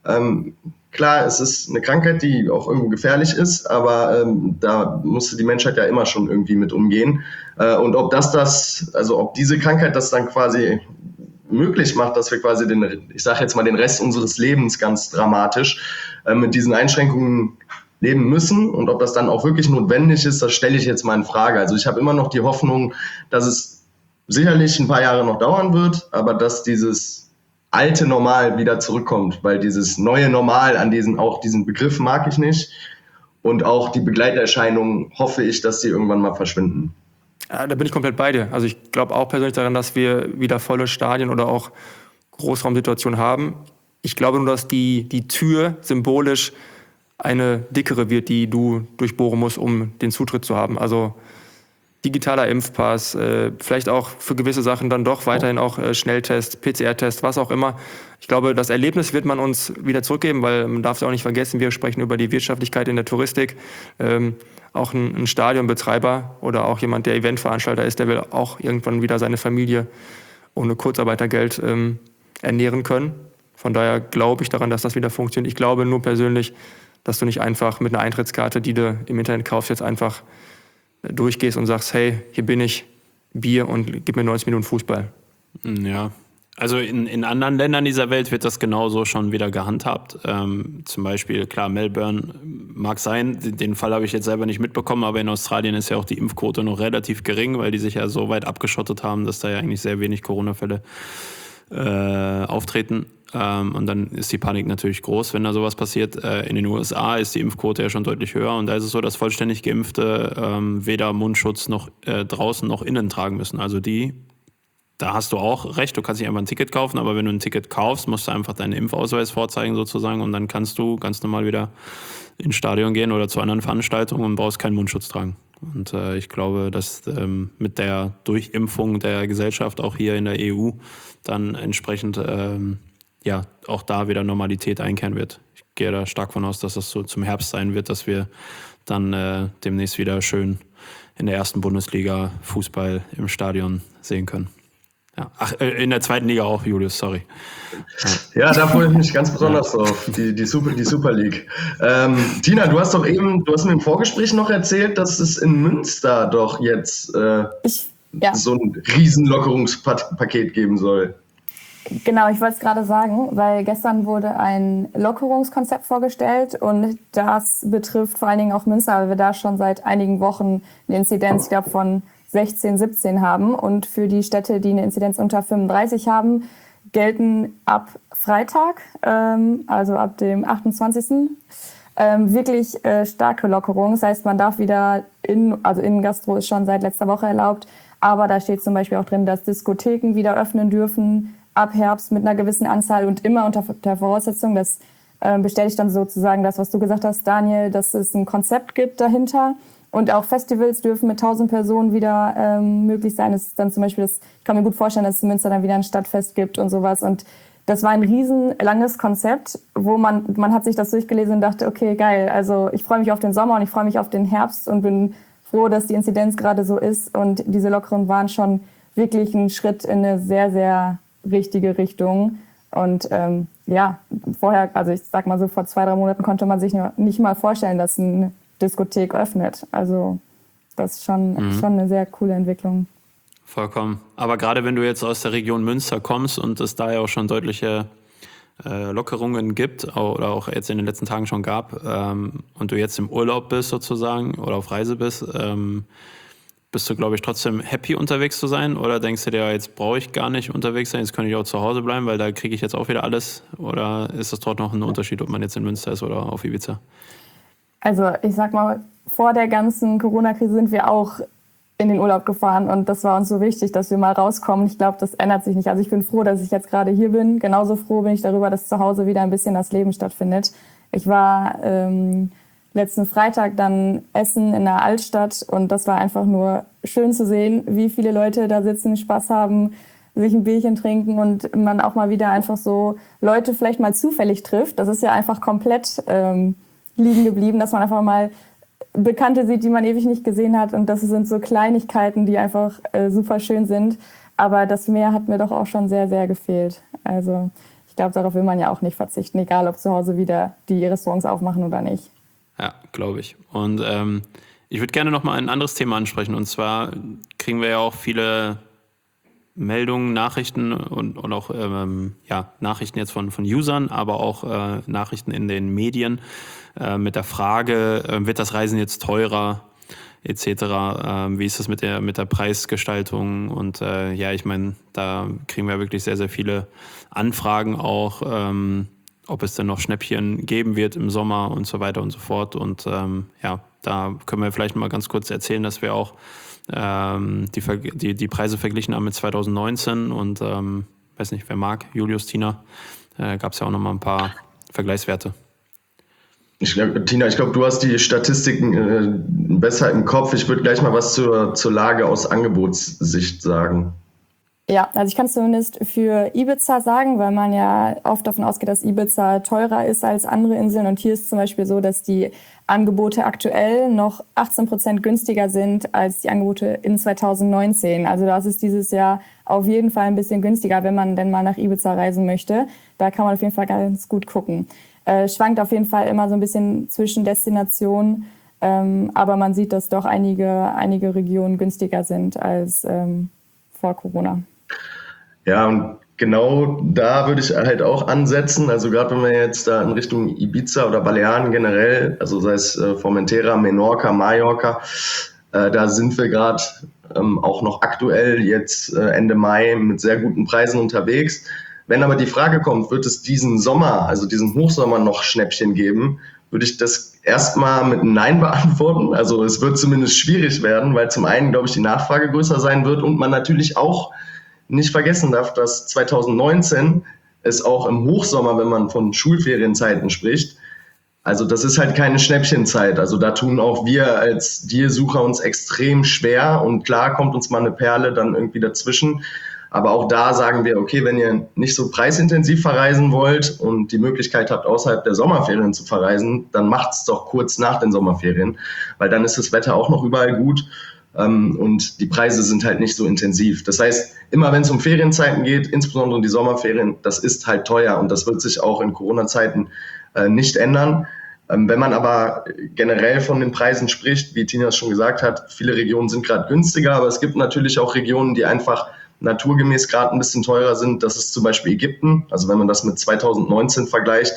klar, es ist eine Krankheit, die auch irgendwo gefährlich ist, aber da musste die Menschheit ja immer schon irgendwie mit umgehen. Und ob diese Krankheit das dann quasi möglich macht, dass wir quasi den Rest unseres Lebens ganz dramatisch mit diesen Einschränkungen leben müssen und ob das dann auch wirklich notwendig ist, das stelle ich jetzt mal in Frage. Also ich habe immer noch die Hoffnung, dass es sicherlich ein paar Jahre noch dauern wird, aber dass dieses alte Normal wieder zurückkommt, weil dieses neue Normal diesen Begriff mag ich nicht und auch die Begleiterscheinungen hoffe ich, dass die irgendwann mal verschwinden. Ja, da bin ich komplett bei dir. Also ich glaube auch persönlich daran, dass wir wieder volle Stadien oder auch Großraumsituationen haben. Ich glaube nur, dass die Tür symbolisch eine dickere wird, die du durchbohren musst, um den Zutritt zu haben. Also digitaler Impfpass, vielleicht auch für gewisse Sachen dann doch weiterhin auch Schnelltest, PCR-Test, was auch immer. Ich glaube, das Erlebnis wird man uns wieder zurückgeben, weil man darf es auch nicht vergessen, wir sprechen über die Wirtschaftlichkeit in der Touristik. Auch ein Stadionbetreiber oder auch jemand, der Eventveranstalter ist, der will auch irgendwann wieder seine Familie ohne Kurzarbeitergeld ernähren können. Von daher glaube ich daran, dass das wieder funktioniert. Ich glaube nur persönlich, dass du nicht einfach mit einer Eintrittskarte, die du im Internet kaufst, jetzt einfach durchgehst und sagst, hey, hier bin ich, Bier und gib mir 90 Minuten Fußball. Ja, also in anderen Ländern dieser Welt wird das genauso schon wieder gehandhabt. Zum Beispiel, klar, Melbourne mag sein, den Fall habe ich jetzt selber nicht mitbekommen, aber in Australien ist ja auch die Impfquote noch relativ gering, weil die sich ja so weit abgeschottet haben, dass da ja eigentlich sehr wenig Corona-Fälle auftreten. Und dann ist die Panik natürlich groß, wenn da sowas passiert. In den USA ist die Impfquote ja schon deutlich höher und da ist es so, dass vollständig Geimpfte weder Mundschutz noch draußen noch innen tragen müssen. Also da hast du auch recht, du kannst nicht einfach ein Ticket kaufen, aber wenn du ein Ticket kaufst, musst du einfach deinen Impfausweis vorzeigen sozusagen und dann kannst du ganz normal wieder ins Stadion gehen oder zu anderen Veranstaltungen und brauchst keinen Mundschutz tragen. Und ich glaube, dass mit der Durchimpfung der Gesellschaft auch hier in der EU dann entsprechend auch da wieder Normalität einkehren wird. Ich gehe da stark von aus, dass das so zum Herbst sein wird, dass wir dann demnächst wieder schön in der ersten Bundesliga Fußball im Stadion sehen können. Ja. Ach, in der zweiten Liga auch, Julius, sorry. Ja, da freue ich mich ganz besonders drauf, die Super League. Tina, du hast mir im Vorgespräch noch erzählt, dass es in Münster doch jetzt so ein Riesenlockerungspaket geben soll. Genau, ich wollte es gerade sagen, weil gestern wurde ein Lockerungskonzept vorgestellt und das betrifft vor allen Dingen auch Münster, weil wir da schon seit einigen Wochen eine Inzidenz, ich glaube, von 16, 17 haben. Und für die Städte, die eine Inzidenz unter 35 haben, gelten ab Freitag, also ab dem 28. Wirklich starke Lockerungen. Das heißt, man darf wieder Innengastro ist schon seit letzter Woche erlaubt, aber da steht zum Beispiel auch drin, dass Diskotheken wieder öffnen dürfen ab Herbst mit einer gewissen Anzahl und immer unter der Voraussetzung, das bestätigt dann sozusagen das, was du gesagt hast, Daniel, dass es ein Konzept gibt dahinter. Und auch Festivals dürfen mit 1000 Personen wieder möglich sein. Es ist dann zum Beispiel, ich kann mir gut vorstellen, dass es in Münster dann wieder ein Stadtfest gibt und sowas. Und das war ein riesen langes Konzept, wo man hat sich das durchgelesen und dachte, okay, geil, also ich freue mich auf den Sommer und ich freue mich auf den Herbst und bin froh, dass die Inzidenz gerade so ist. Und diese Lockerungen waren schon wirklich ein Schritt in eine sehr, sehr richtige Richtung. Und vorher, also ich sag mal so, vor 2-3 Monaten konnte man sich nicht mal vorstellen, dass eine Diskothek öffnet. Also das ist schon eine sehr coole Entwicklung. Vollkommen. Aber gerade wenn du jetzt aus der Region Münster kommst und es da ja auch schon deutliche Lockerungen gibt oder auch jetzt in den letzten Tagen schon gab und du jetzt im Urlaub bist sozusagen oder auf Reise bist, bist du, glaube ich, trotzdem happy unterwegs zu sein? Oder denkst du dir, jetzt brauche ich gar nicht unterwegs sein, jetzt kann ich auch zu Hause bleiben, weil da kriege ich jetzt auch wieder alles? Oder ist das trotzdem noch ein Unterschied, ob man jetzt in Münster ist oder auf Ibiza? Also ich sag mal, vor der ganzen Corona-Krise sind wir auch in den Urlaub gefahren und das war uns so wichtig, dass wir mal rauskommen. Ich glaube, das ändert sich nicht. Also ich bin froh, dass ich jetzt gerade hier bin. Genauso froh bin ich darüber, dass zu Hause wieder ein bisschen das Leben stattfindet. Ich war letzten Freitag dann essen in der Altstadt und das war einfach nur schön zu sehen, wie viele Leute da sitzen, Spaß haben, sich ein Bierchen trinken und man auch mal wieder einfach so Leute vielleicht mal zufällig trifft. Das ist ja einfach komplett liegen geblieben, dass man einfach mal Bekannte sieht, die man ewig nicht gesehen hat und das sind so Kleinigkeiten, die einfach super schön sind. Aber das Meer hat mir doch auch schon sehr, sehr gefehlt. Also ich glaube, darauf will man ja auch nicht verzichten, egal ob zu Hause wieder die Restaurants aufmachen oder nicht. Ja, glaube ich. Und ich würde gerne noch mal ein anderes Thema ansprechen. Und zwar kriegen wir ja auch viele Meldungen, Nachrichten und auch Nachrichten jetzt von Usern, aber auch Nachrichten in den Medien mit der Frage, wird das Reisen jetzt teurer etc. Wie ist das mit der Preisgestaltung? Und ich meine, da kriegen wir wirklich sehr, sehr viele Anfragen auch, ob es denn noch Schnäppchen geben wird im Sommer und so weiter und so fort. Und da können wir vielleicht mal ganz kurz erzählen, dass wir auch die Preise verglichen haben mit 2019 und weiß nicht, wer mag, Julius, Tina, gab es ja auch noch mal ein paar Vergleichswerte. Tina, ich glaube, du hast die Statistiken besser im Kopf. Ich würde gleich mal was zur Lage aus Angebotssicht sagen. Ja, also ich kann zumindest für Ibiza sagen, weil man ja oft davon ausgeht, dass Ibiza teurer ist als andere Inseln. Und hier ist zum Beispiel so, dass die Angebote aktuell noch 18% günstiger sind als die Angebote in 2019. Also das ist dieses Jahr auf jeden Fall ein bisschen günstiger, wenn man denn mal nach Ibiza reisen möchte. Da kann man auf jeden Fall ganz gut gucken. Schwankt auf jeden Fall immer so ein bisschen zwischen Destinationen, aber man sieht, dass doch einige Regionen günstiger sind als vor Corona. Ja, und genau da würde ich halt auch ansetzen. Also gerade wenn wir jetzt da in Richtung Ibiza oder Balearen generell, also sei es Formentera, Menorca, Mallorca, da sind wir gerade auch noch aktuell jetzt Ende Mai mit sehr guten Preisen unterwegs. Wenn aber die Frage kommt, wird es diesen Sommer, also diesen Hochsommer noch Schnäppchen geben, würde ich das erstmal mit einem Nein beantworten. Also es wird zumindest schwierig werden, weil zum einen, glaube ich, die Nachfrage größer sein wird und man natürlich auch nicht vergessen darf, dass 2019 es auch im Hochsommer, wenn man von Schulferienzeiten spricht, also das ist halt keine Schnäppchenzeit. Also da tun auch wir als Dealsucher uns extrem schwer und klar kommt uns mal eine Perle dann irgendwie dazwischen. Aber auch da sagen wir, okay, wenn ihr nicht so preisintensiv verreisen wollt und die Möglichkeit habt, außerhalb der Sommerferien zu verreisen, dann macht's doch kurz nach den Sommerferien, weil dann ist das Wetter auch noch überall gut und die Preise sind halt nicht so intensiv. Das heißt, immer wenn es um Ferienzeiten geht, insbesondere die Sommerferien, das ist halt teuer und das wird sich auch in Corona-Zeiten nicht ändern. Wenn man aber generell von den Preisen spricht, wie Tina es schon gesagt hat, viele Regionen sind gerade günstiger, aber es gibt natürlich auch Regionen, die einfach naturgemäß gerade ein bisschen teurer sind. Das ist zum Beispiel Ägypten. Also wenn man das mit 2019 vergleicht,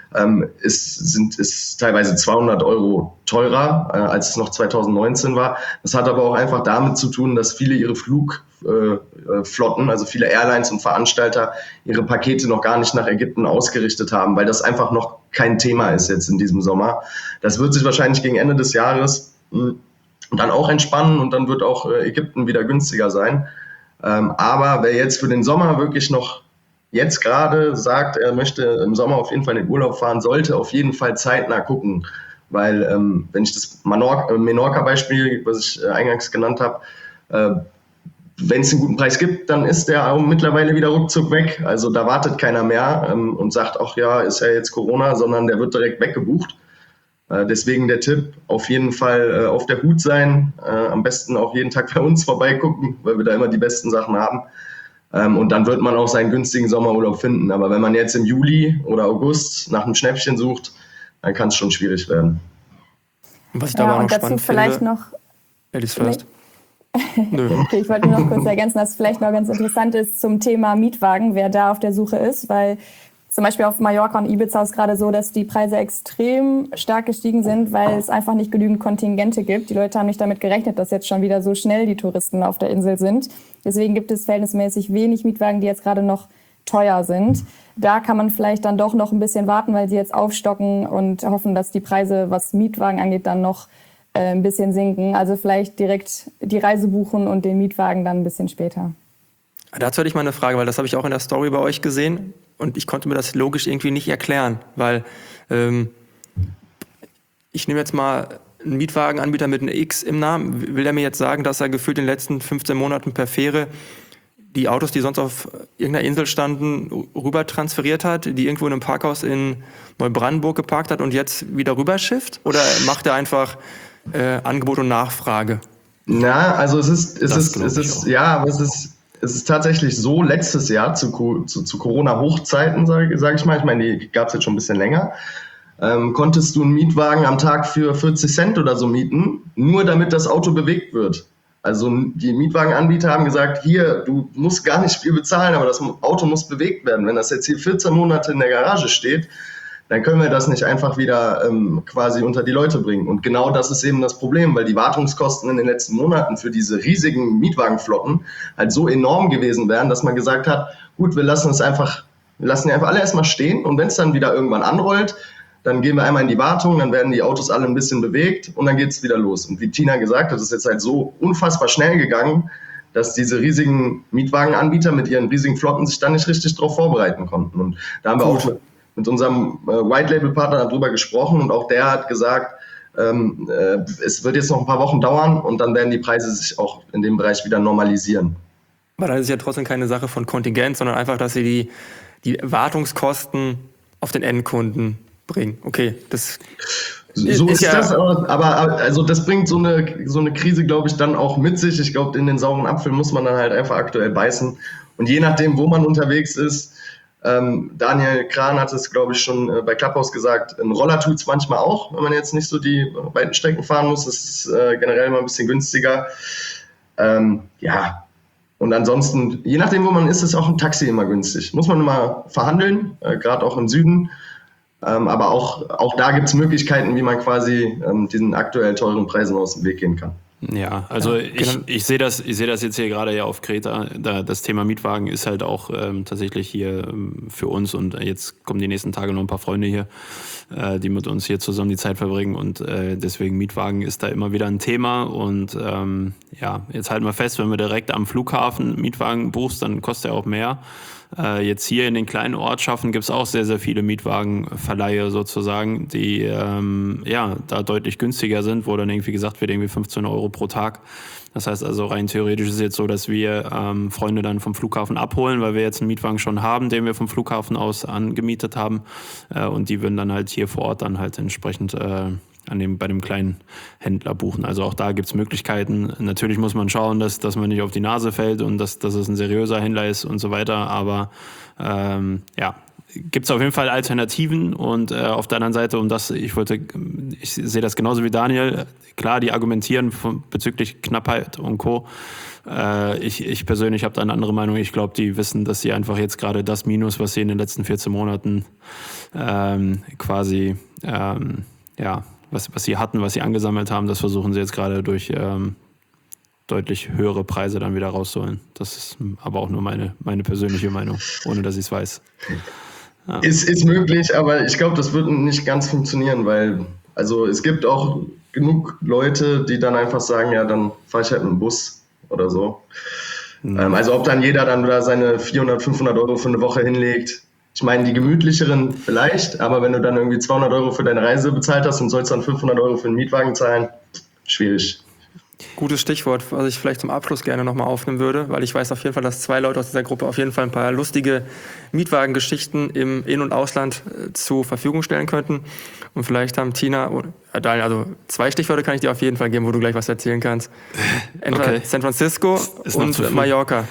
ist teilweise 200 € teurer, als es noch 2019 war. Das hat aber auch einfach damit zu tun, dass viele ihre Flugflotten, also viele Airlines und Veranstalter, ihre Pakete noch gar nicht nach Ägypten ausgerichtet haben, weil das einfach noch kein Thema ist jetzt in diesem Sommer. Das wird sich wahrscheinlich gegen Ende des Jahres dann auch entspannen und dann wird auch Ägypten wieder günstiger sein. Aber wer jetzt für den Sommer wirklich noch jetzt gerade sagt, er möchte im Sommer auf jeden Fall in den Urlaub fahren, sollte auf jeden Fall zeitnah gucken. Weil wenn ich das Menorca-Beispiel, was ich eingangs genannt habe, wenn es einen guten Preis gibt, dann ist der auch mittlerweile wieder ruckzuck weg. Also da wartet keiner mehr und sagt, ach ja, ist ja jetzt Corona, sondern der wird direkt weggebucht. Deswegen der Tipp, auf jeden Fall auf der Hut sein, am besten auch jeden Tag bei uns vorbeigucken, weil wir da immer die besten Sachen haben. Und dann wird man auch seinen günstigen Sommerurlaub finden. Aber wenn man jetzt im Juli oder August nach einem Schnäppchen sucht, dann kann es schon schwierig werden. Was ich da aber auch noch spannend vielleicht finde, noch Ladies first. Nö. Okay, ich wollte nur noch kurz ergänzen, dass es vielleicht noch ganz interessant ist zum Thema Mietwagen, wer da auf der Suche ist, weil zum Beispiel auf Mallorca und Ibiza ist gerade so, dass die Preise extrem stark gestiegen sind, weil es einfach nicht genügend Kontingente gibt. Die Leute haben nicht damit gerechnet, dass jetzt schon wieder so schnell die Touristen auf der Insel sind. Deswegen gibt es verhältnismäßig wenig Mietwagen, die jetzt gerade noch teuer sind. Da kann man vielleicht dann doch noch ein bisschen warten, weil sie jetzt aufstocken und hoffen, dass die Preise, was Mietwagen angeht, dann noch ein bisschen sinken. Also vielleicht direkt die Reise buchen und den Mietwagen dann ein bisschen später. Dazu hatte ich mal eine Frage, weil das habe ich auch in der Story bei euch gesehen und ich konnte mir das logisch irgendwie nicht erklären, weil ich nehme jetzt mal einen Mietwagenanbieter mit einem X im Namen. Will der mir jetzt sagen, dass er gefühlt in den letzten 15 Monaten per Fähre die Autos, die sonst auf irgendeiner Insel standen, rüber transferiert hat, die irgendwo in einem Parkhaus in Neubrandenburg geparkt hat und jetzt wieder rüberschifft? Oder macht er einfach Angebot und Nachfrage? Na, also es ist tatsächlich so, letztes Jahr zu Corona-Hochzeiten, sag ich mal, ich meine, die gab es jetzt schon ein bisschen länger, konntest du einen Mietwagen am Tag für 40 Cent oder so mieten, nur damit das Auto bewegt wird. Also die Mietwagenanbieter haben gesagt, hier, du musst gar nicht viel bezahlen, aber das Auto muss bewegt werden. Wenn das jetzt hier 14 Monate in der Garage steht, dann können wir das nicht einfach wieder quasi unter die Leute bringen. Und genau das ist eben das Problem, weil die Wartungskosten in den letzten Monaten für diese riesigen Mietwagenflotten halt so enorm gewesen wären, dass man gesagt hat, gut, wir lassen die einfach alle erstmal stehen und wenn es dann wieder irgendwann anrollt, dann gehen wir einmal in die Wartung, dann werden die Autos alle ein bisschen bewegt und dann geht es wieder los. Und wie Tina gesagt hat, es ist jetzt halt so unfassbar schnell gegangen, dass diese riesigen Mietwagenanbieter mit ihren riesigen Flotten sich dann nicht richtig darauf vorbereiten konnten. Und da haben wir auch mit unserem White-Label-Partner darüber gesprochen und auch der hat gesagt, es wird jetzt noch ein paar Wochen dauern und dann werden die Preise sich auch in dem Bereich wieder normalisieren. Aber das ist ja trotzdem keine Sache von Kontingent, sondern einfach, dass sie die Wartungskosten auf den Endkunden bringen. Okay, das so ist ja das, aber also das bringt so eine Krise, glaube ich, dann auch mit sich. Ich glaube, in den sauren Apfel muss man dann halt einfach aktuell beißen. Und je nachdem, wo man unterwegs ist, Daniel Kran hat es, glaube ich, schon bei Clubhouse gesagt, ein Roller tut es manchmal auch, wenn man jetzt nicht so die weiten Strecken fahren muss. Das ist generell mal ein bisschen günstiger. Ja, und ansonsten, je nachdem, wo man ist auch ein Taxi immer günstig. Muss man immer verhandeln, gerade auch im Süden. Aber auch da gibt es Möglichkeiten, wie man quasi diesen aktuell teuren Preisen aus dem Weg gehen kann. Ja, also ich sehe das jetzt hier gerade ja auf Kreta. Das Thema Mietwagen ist halt auch tatsächlich hier für uns, und jetzt kommen die nächsten Tage noch ein paar Freunde hier, die mit uns hier zusammen die Zeit verbringen, und deswegen Mietwagen ist da immer wieder ein Thema. Und ja, jetzt halten wir fest, wenn wir direkt am Flughafen Mietwagen buchst, dann kostet er auch mehr. Jetzt hier in den kleinen Ortschaften gibt es auch sehr, sehr viele Mietwagenverleihe sozusagen, die ja da deutlich günstiger sind, wo dann irgendwie gesagt wird, irgendwie 15 Euro pro Tag. Das heißt also, rein theoretisch ist es jetzt so, dass wir Freunde dann vom Flughafen abholen, weil wir jetzt einen Mietwagen schon haben, den wir vom Flughafen aus angemietet haben, und die würden dann halt hier vor Ort dann halt entsprechend bei dem kleinen Händler buchen. Also auch da gibt es Möglichkeiten. Natürlich muss man schauen, dass man nicht auf die Nase fällt und dass es ein seriöser Händler ist und so weiter. Aber ja, gibt es auf jeden Fall Alternativen. Und auf der anderen Seite, ich sehe das genauso wie Daniel. Klar, die argumentieren bezüglich Knappheit und Co. Ich persönlich habe da eine andere Meinung. Ich glaube, die wissen, dass sie einfach jetzt gerade das Minus, was sie in den letzten 14 Monaten quasi ja, was sie hatten, was sie angesammelt haben, das versuchen sie jetzt gerade durch deutlich höhere Preise dann wieder rauszuholen. Das ist aber auch nur meine persönliche Meinung, ohne dass ich es weiß. Ja. Ist möglich, aber ich glaube, das wird nicht ganz funktionieren, weil also es gibt auch genug Leute, die dann einfach sagen, ja, dann fahre ich halt mit dem Bus oder so. Also ob dann jeder dann da seine 400, 500 Euro für eine Woche hinlegt. Ich meine, die gemütlicheren vielleicht, aber wenn du dann irgendwie 200 Euro für deine Reise bezahlt hast und sollst dann 500 Euro für den Mietwagen zahlen, schwierig. Gutes Stichwort, was ich vielleicht zum Abschluss gerne nochmal aufnehmen würde, weil ich weiß auf jeden Fall, dass 2 Leute aus dieser Gruppe auf jeden Fall ein paar lustige Mietwagengeschichten im In- und Ausland zur Verfügung stellen könnten. Und vielleicht haben Tina oder Daniel, also 2 Stichworte kann ich dir auf jeden Fall geben, wo du gleich was erzählen kannst. Entweder okay. San Francisco und Mallorca.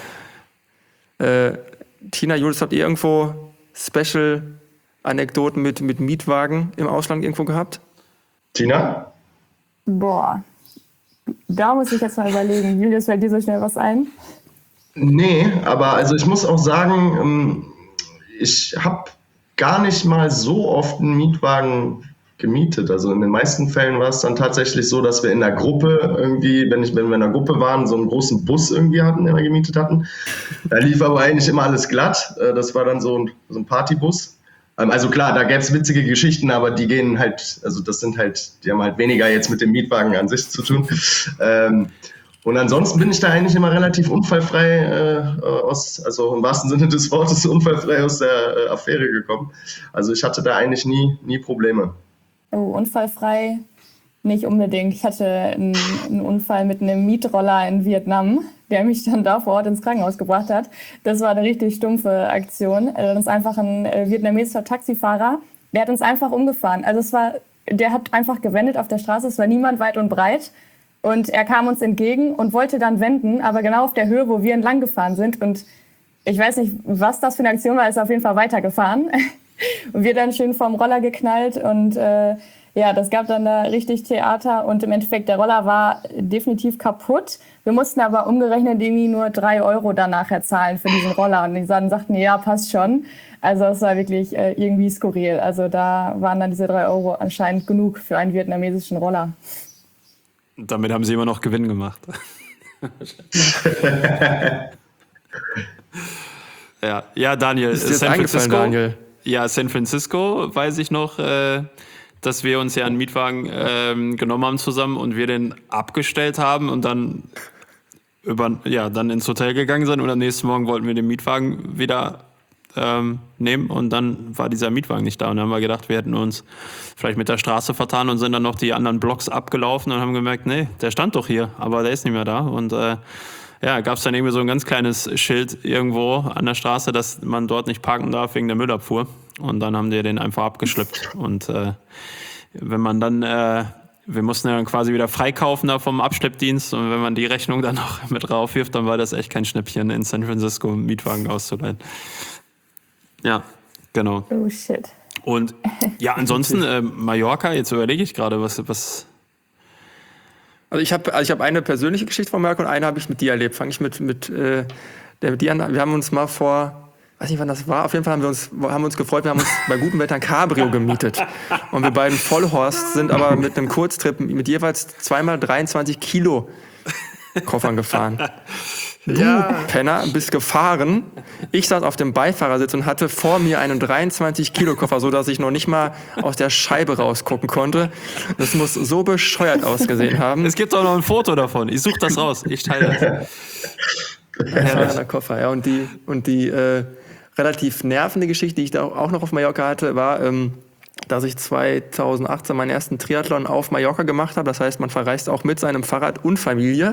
Tina, Julius, habt ihr irgendwo Special-Anekdoten mit Mietwagen im Ausland irgendwo gehabt? Tina? Boah, da muss ich jetzt mal überlegen. Julius, fällt dir so schnell was ein? Nee, aber also ich muss auch sagen, ich habe gar nicht mal so oft einen Mietwagen gemietet. Also in den meisten Fällen war es dann tatsächlich so, dass wir in der Gruppe irgendwie, wenn wir in der Gruppe waren, so einen großen Bus irgendwie hatten, den wir gemietet hatten. Da lief aber eigentlich immer alles glatt. Das war dann so ein Partybus. Also klar, da gäbe es witzige Geschichten, aber die gehen halt, also die haben halt weniger jetzt mit dem Mietwagen an sich zu tun. Und ansonsten bin ich da eigentlich immer relativ unfallfrei also im wahrsten Sinne des Wortes unfallfrei aus der Affäre gekommen. Also ich hatte da eigentlich nie Probleme. Oh, unfallfrei nicht unbedingt. Ich hatte einen Unfall mit einem Mietroller in Vietnam, der mich dann da vor Ort ins Krankenhaus gebracht hat. Das war eine richtig stumpfe Aktion. Das ist einfach ein vietnamesischer Taxifahrer, der hat uns einfach umgefahren. Also der hat einfach gewendet auf der Straße, es war niemand weit und breit. Und er kam uns entgegen und wollte dann wenden, aber genau auf der Höhe, wo wir entlang gefahren sind. Und ich weiß nicht, was das für eine Aktion war, ist auf jeden Fall weitergefahren. Und wir dann schön vorm Roller geknallt und ja, das gab dann da richtig Theater und im Endeffekt der Roller war definitiv kaputt. Wir mussten aber umgerechnet irgendwie nur 3 Euro dann nachher zahlen für diesen Roller und die dann sagten, ja, passt schon. Also es war wirklich irgendwie skurril. Also da waren dann diese 3 Euro anscheinend genug für einen vietnamesischen Roller. Damit haben sie immer noch Gewinn gemacht. Ja, Daniel, ist dir jetzt eingefallen, Daniel? Ja, San Francisco weiß ich noch, dass wir uns ja einen Mietwagen genommen haben zusammen und wir den abgestellt haben und dann dann ins Hotel gegangen sind und am nächsten Morgen wollten wir den Mietwagen wieder nehmen und dann war dieser Mietwagen nicht da und dann haben wir gedacht, wir hätten uns vielleicht mit der Straße vertan und sind dann noch die anderen Blocks abgelaufen und haben gemerkt, nee, der stand doch hier, aber der ist nicht mehr da und gab es dann irgendwie so ein ganz kleines Schild irgendwo an der Straße, dass man dort nicht parken darf wegen der Müllabfuhr. Und dann haben die den einfach abgeschleppt. Und wenn man dann, wir mussten ja dann quasi wieder freikaufen da vom Abschleppdienst. Und wenn man die Rechnung dann noch mit raufwirft, dann war das echt kein Schnäppchen, in San Francisco einen Mietwagen auszuleihen. Ja, genau. Oh shit. Und ja, ansonsten Mallorca, jetzt überlege ich gerade, was. Also ich hab eine persönliche Geschichte von Mallorca und eine habe ich mit dir erlebt. Fange ich mit dir an. Wir haben uns mal weiß nicht, wann das war. Auf jeden Fall haben wir uns gefreut. Wir haben uns bei gutem Wetter ein Cabrio gemietet. Und wir beiden Vollhorst sind aber mit einem Kurztrip mit jeweils 2x23 Kilo Koffern gefahren. Du, Penner, bist gefahren. Ich saß auf dem Beifahrersitz und hatte vor mir einen 23-Kilo-Koffer, sodass ich noch nicht mal aus der Scheibe rausgucken konnte. Das muss so bescheuert ausgesehen haben. Es gibt auch noch ein Foto davon. Ich suche das raus. Ich teile das. Der Koffer, ja. Und die relativ nervende Geschichte, die ich da auch noch auf Mallorca hatte, war, dass ich 2018 meinen ersten Triathlon auf Mallorca gemacht habe. Das heißt, man verreist auch mit seinem Fahrrad und Familie.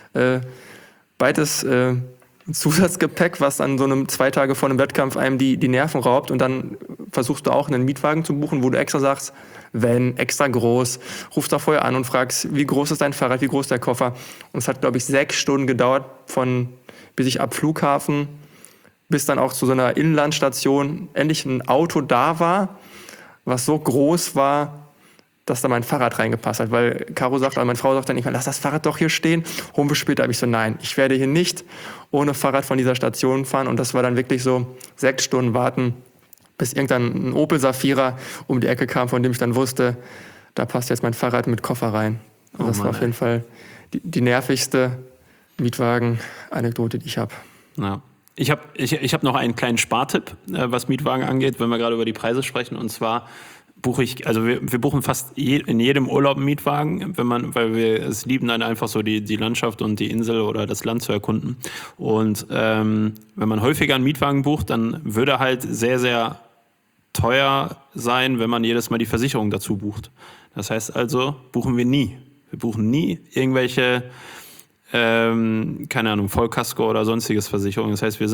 Beides Zusatzgepäck, was an so einem 2 Tage vor einem Wettkampf einem die Nerven raubt. Und dann versuchst du auch einen Mietwagen zu buchen, wo du extra sagst, wenn, extra groß, rufst da vorher an und fragst, wie groß ist dein Fahrrad, wie groß ist der Koffer. Und es hat, glaube ich, 6 Stunden gedauert, bis ich ab Flughafen bis dann auch zu so einer Inlandstation endlich ein Auto da war, was so groß war, dass da mein Fahrrad reingepasst hat. Weil meine Frau sagt dann irgendwann, lass das Fahrrad doch hier stehen. Holen wir später. Habe ich so, nein, ich werde hier nicht ohne Fahrrad von dieser Station fahren. Und das war dann wirklich so 6 Stunden warten, bis irgendwann ein Opel Safira um die Ecke kam, von dem ich dann wusste, da passt jetzt mein Fahrrad mit Koffer rein. Und das war auf jeden Fall die nervigste Mietwagen-Anekdote, die ich habe. Ja. Ich hab noch einen kleinen Spartipp, was Mietwagen angeht, wenn wir gerade über die Preise sprechen. Und zwar wir buchen fast in jedem Urlaub einen Mietwagen, weil wir es lieben, dann einfach so die Landschaft und die Insel oder das Land zu erkunden. Und wenn man häufiger einen Mietwagen bucht, dann würde halt sehr, sehr teuer sein, wenn man jedes Mal die Versicherung dazu bucht. Das heißt also, buchen wir nie. Wir buchen nie irgendwelche keine Ahnung, Vollkasko oder sonstiges Versicherung. Das heißt, wir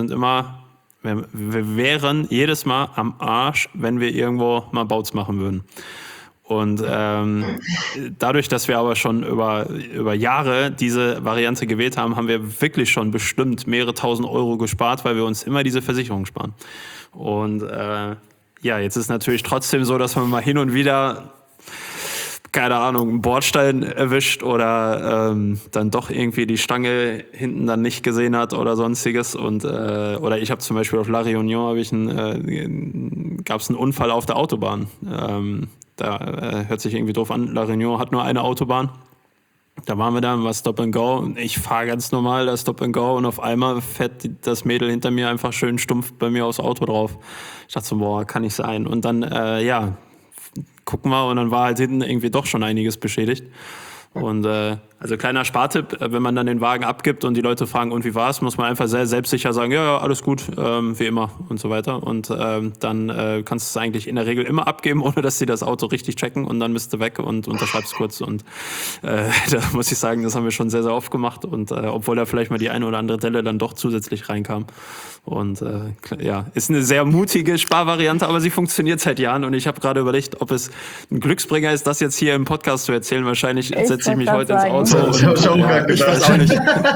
wären jedes Mal am Arsch, wenn wir irgendwo mal Bouts machen würden. Und dadurch, dass wir aber schon über Jahre diese Variante gewählt haben, haben wir wirklich schon bestimmt mehrere tausend Euro gespart, weil wir uns immer diese Versicherung sparen. Und jetzt ist natürlich trotzdem so, dass man mal hin und wieder keine Ahnung, einen Bordstein erwischt oder dann doch irgendwie die Stange hinten dann nicht gesehen hat oder sonstiges. Und oder ich habe zum Beispiel auf La Réunion gab es einen Unfall auf der Autobahn. Da hört sich irgendwie doof an. La Réunion hat nur eine Autobahn. Da waren wir dann, war Stop and Go. Und ich fahre ganz normal das Stop and Go und auf einmal fährt das Mädel hinter mir einfach schön stumpf bei mir aufs Auto drauf. Ich dachte so, boah, kann nicht sein. Und dann, gucken wir und dann war halt hinten irgendwie doch schon einiges beschädigt. Und also kleiner Spartipp, wenn man dann den Wagen abgibt und die Leute fragen, und wie war's, muss man einfach sehr selbstsicher sagen, ja, alles gut, wie immer und so weiter. Und dann kannst du es eigentlich in der Regel immer abgeben, ohne dass sie das Auto richtig checken und dann bist du weg und unterschreibst kurz. Und da muss ich sagen, das haben wir schon sehr, sehr oft gemacht. Und obwohl da vielleicht mal die eine oder andere Delle dann doch zusätzlich reinkam. Und ist eine sehr mutige Sparvariante, aber sie funktioniert seit Jahren. Und ich habe gerade überlegt, ob es ein Glücksbringer ist, das jetzt hier im Podcast zu erzählen. Wahrscheinlich setze ich mich heute ins Auto. Ich weiß auch nicht.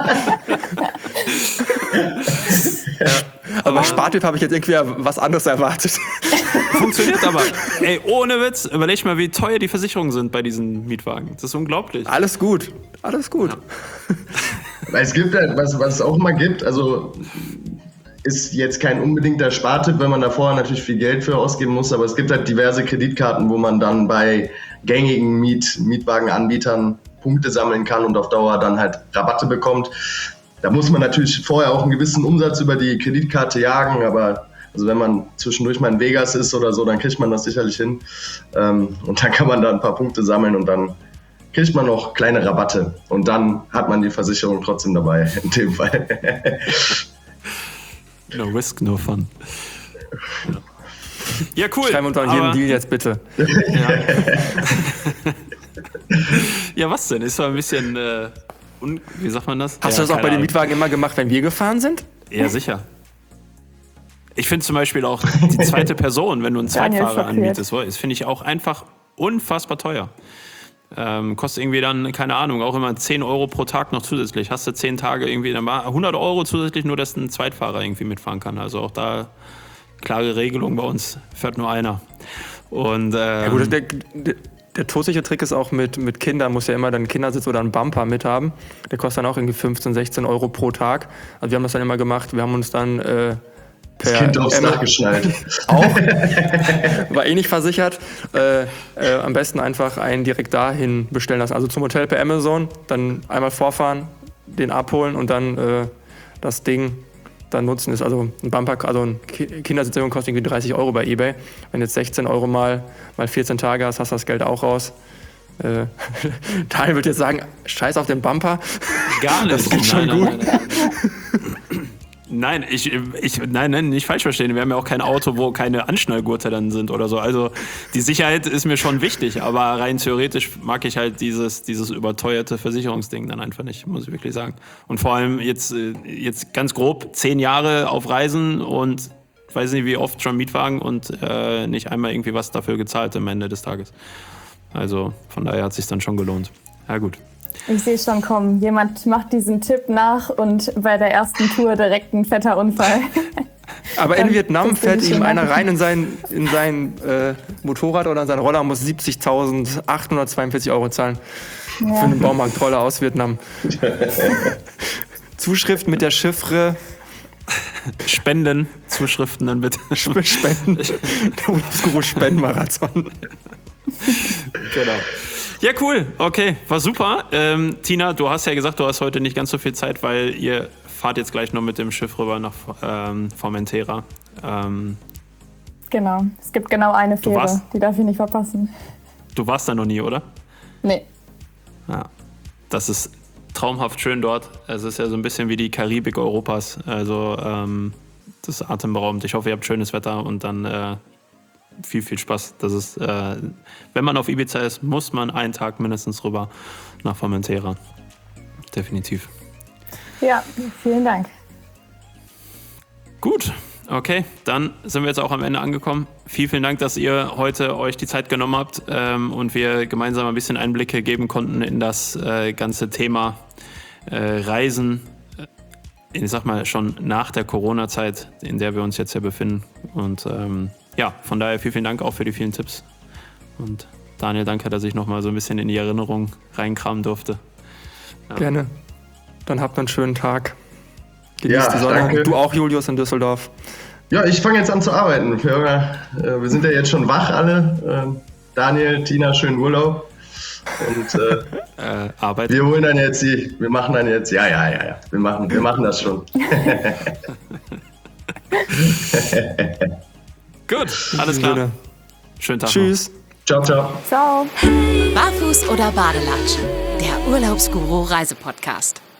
Aber bei Spartipp habe ich jetzt irgendwie was anderes erwartet. Funktioniert aber. Ey, ohne Witz, überleg mal, wie teuer die Versicherungen sind bei diesen Mietwagen. Das ist unglaublich. Alles gut. Ja. Es gibt halt, was es auch immer gibt, also ist jetzt kein unbedingter Spartipp, wenn man da vorher natürlich viel Geld für ausgeben muss, aber es gibt halt diverse Kreditkarten, wo man dann bei gängigen Mietwagenanbietern Punkte sammeln kann und auf Dauer dann halt Rabatte bekommt. Da muss man natürlich vorher auch einen gewissen Umsatz über die Kreditkarte jagen, aber also wenn man zwischendurch mal in Vegas ist oder so, dann kriegt man das sicherlich hin. Und dann kann man da ein paar Punkte sammeln und dann kriegt man noch kleine Rabatte. Und dann hat man die Versicherung trotzdem dabei, in dem Fall. No risk, no fun. Ja, cool. Schreiben wir unter jedem Deal jetzt bitte. Ja, was denn? Ist so ein bisschen, wie sagt man das? Hast du das auch bei den Mietwagen immer gemacht, wenn wir gefahren sind? Ja, sicher. Ich finde zum Beispiel auch die zweite Person, wenn du einen Zweitfahrer anbietest, das finde ich auch einfach unfassbar teuer. Kostet irgendwie dann, keine Ahnung, auch immer 10 Euro pro Tag noch zusätzlich. Hast du 10 Tage irgendwie, dann war 100 Euro zusätzlich, nur dass ein Zweitfahrer irgendwie mitfahren kann. Also auch da klare Regelung, bei uns fährt nur einer. Und, Ja gut, der todsicher Trick ist auch mit Kindern, muss ja immer dann einen Kindersitz oder einen Bumper mit haben. Der kostet dann auch irgendwie 15, 16 Euro pro Tag. Also wir haben das dann immer gemacht, wir haben uns dann das Kind aufs Dach geschnallt. Auch, war nicht versichert. Am besten einfach einen direkt dahin bestellen lassen. Also zum Hotel per Amazon, dann einmal vorfahren, den abholen und dann das Ding dann nutzen. Ist also ein Bumper, also ein Kindersitzung kostet irgendwie 30 Euro bei eBay. Wenn du jetzt 16 Euro mal 14 Tage hast du das Geld auch raus. Daniel wird jetzt sagen, scheiß auf den Bumper. Gar nicht. Das geht schon gut. Nein, nein, nicht falsch verstehen. Wir haben ja auch kein Auto, wo keine Anschnallgurte dann sind oder so. Also die Sicherheit ist mir schon wichtig, aber rein theoretisch mag ich halt dieses überteuerte Versicherungsding dann einfach nicht, muss ich wirklich sagen. Und vor allem jetzt ganz grob 10 Jahre auf Reisen und ich weiß nicht wie oft schon Mietwagen und nicht einmal irgendwie was dafür gezahlt am Ende des Tages. Also von daher hat es sich dann schon gelohnt. Ja gut. Ich sehe schon kommen. Jemand macht diesen Tipp nach und bei der ersten Tour direkt ein fetter Unfall. Aber in Vietnam fährt ihm einer rein in sein Motorrad oder in seinen Roller und muss 70.842 Euro zahlen. Ja. Für einen Baumarktroller aus Vietnam. Zuschrift mit der Chiffre. Spenden, Zuschriften dann bitte. Spenden. Der Urlaubsguru Spendenmarathon. Genau. Ja, cool. Okay, war super. Tina, du hast ja gesagt, du hast heute nicht ganz so viel Zeit, weil ihr fahrt jetzt gleich noch mit dem Schiff rüber nach Formentera. Genau. Es gibt genau eine Fähre. Die darf ich nicht verpassen. Du warst da noch nie, oder? Nee. Ja. Das ist traumhaft schön dort. Es ist ja so ein bisschen wie die Karibik Europas. Also das ist atemberaubend. Ich hoffe, ihr habt schönes Wetter und dann viel, viel Spaß. Das ist, wenn man auf Ibiza ist, muss man einen Tag mindestens rüber nach Formentera. Definitiv. Ja, vielen Dank. Gut, okay, dann sind wir jetzt auch am Ende angekommen. Vielen Dank, dass ihr heute euch die Zeit genommen habt und wir gemeinsam ein bisschen Einblicke geben konnten in das ganze Thema Reisen. Ich sag mal schon nach der Corona-Zeit, in der wir uns jetzt hier befinden. Und ja, von daher vielen Dank auch für die vielen Tipps. Und Daniel, danke, dass ich nochmal so ein bisschen in die Erinnerung reinkramen durfte. Ja. Gerne. Dann habt einen schönen Tag. Genießt die Sonne. Danke. Du auch, Julius, in Düsseldorf. Ja, ich fange jetzt an zu arbeiten. Wir sind ja jetzt schon wach alle. Daniel, Tina, schönen Urlaub. Und Arbeit. wir machen dann jetzt, ja. Wir machen das schon. Gut, alles klar. Schönen Tag. Tschüss. Ciao, ciao. Ciao. Barfuß oder Badelatschen? Der Urlaubsguru Reisepodcast.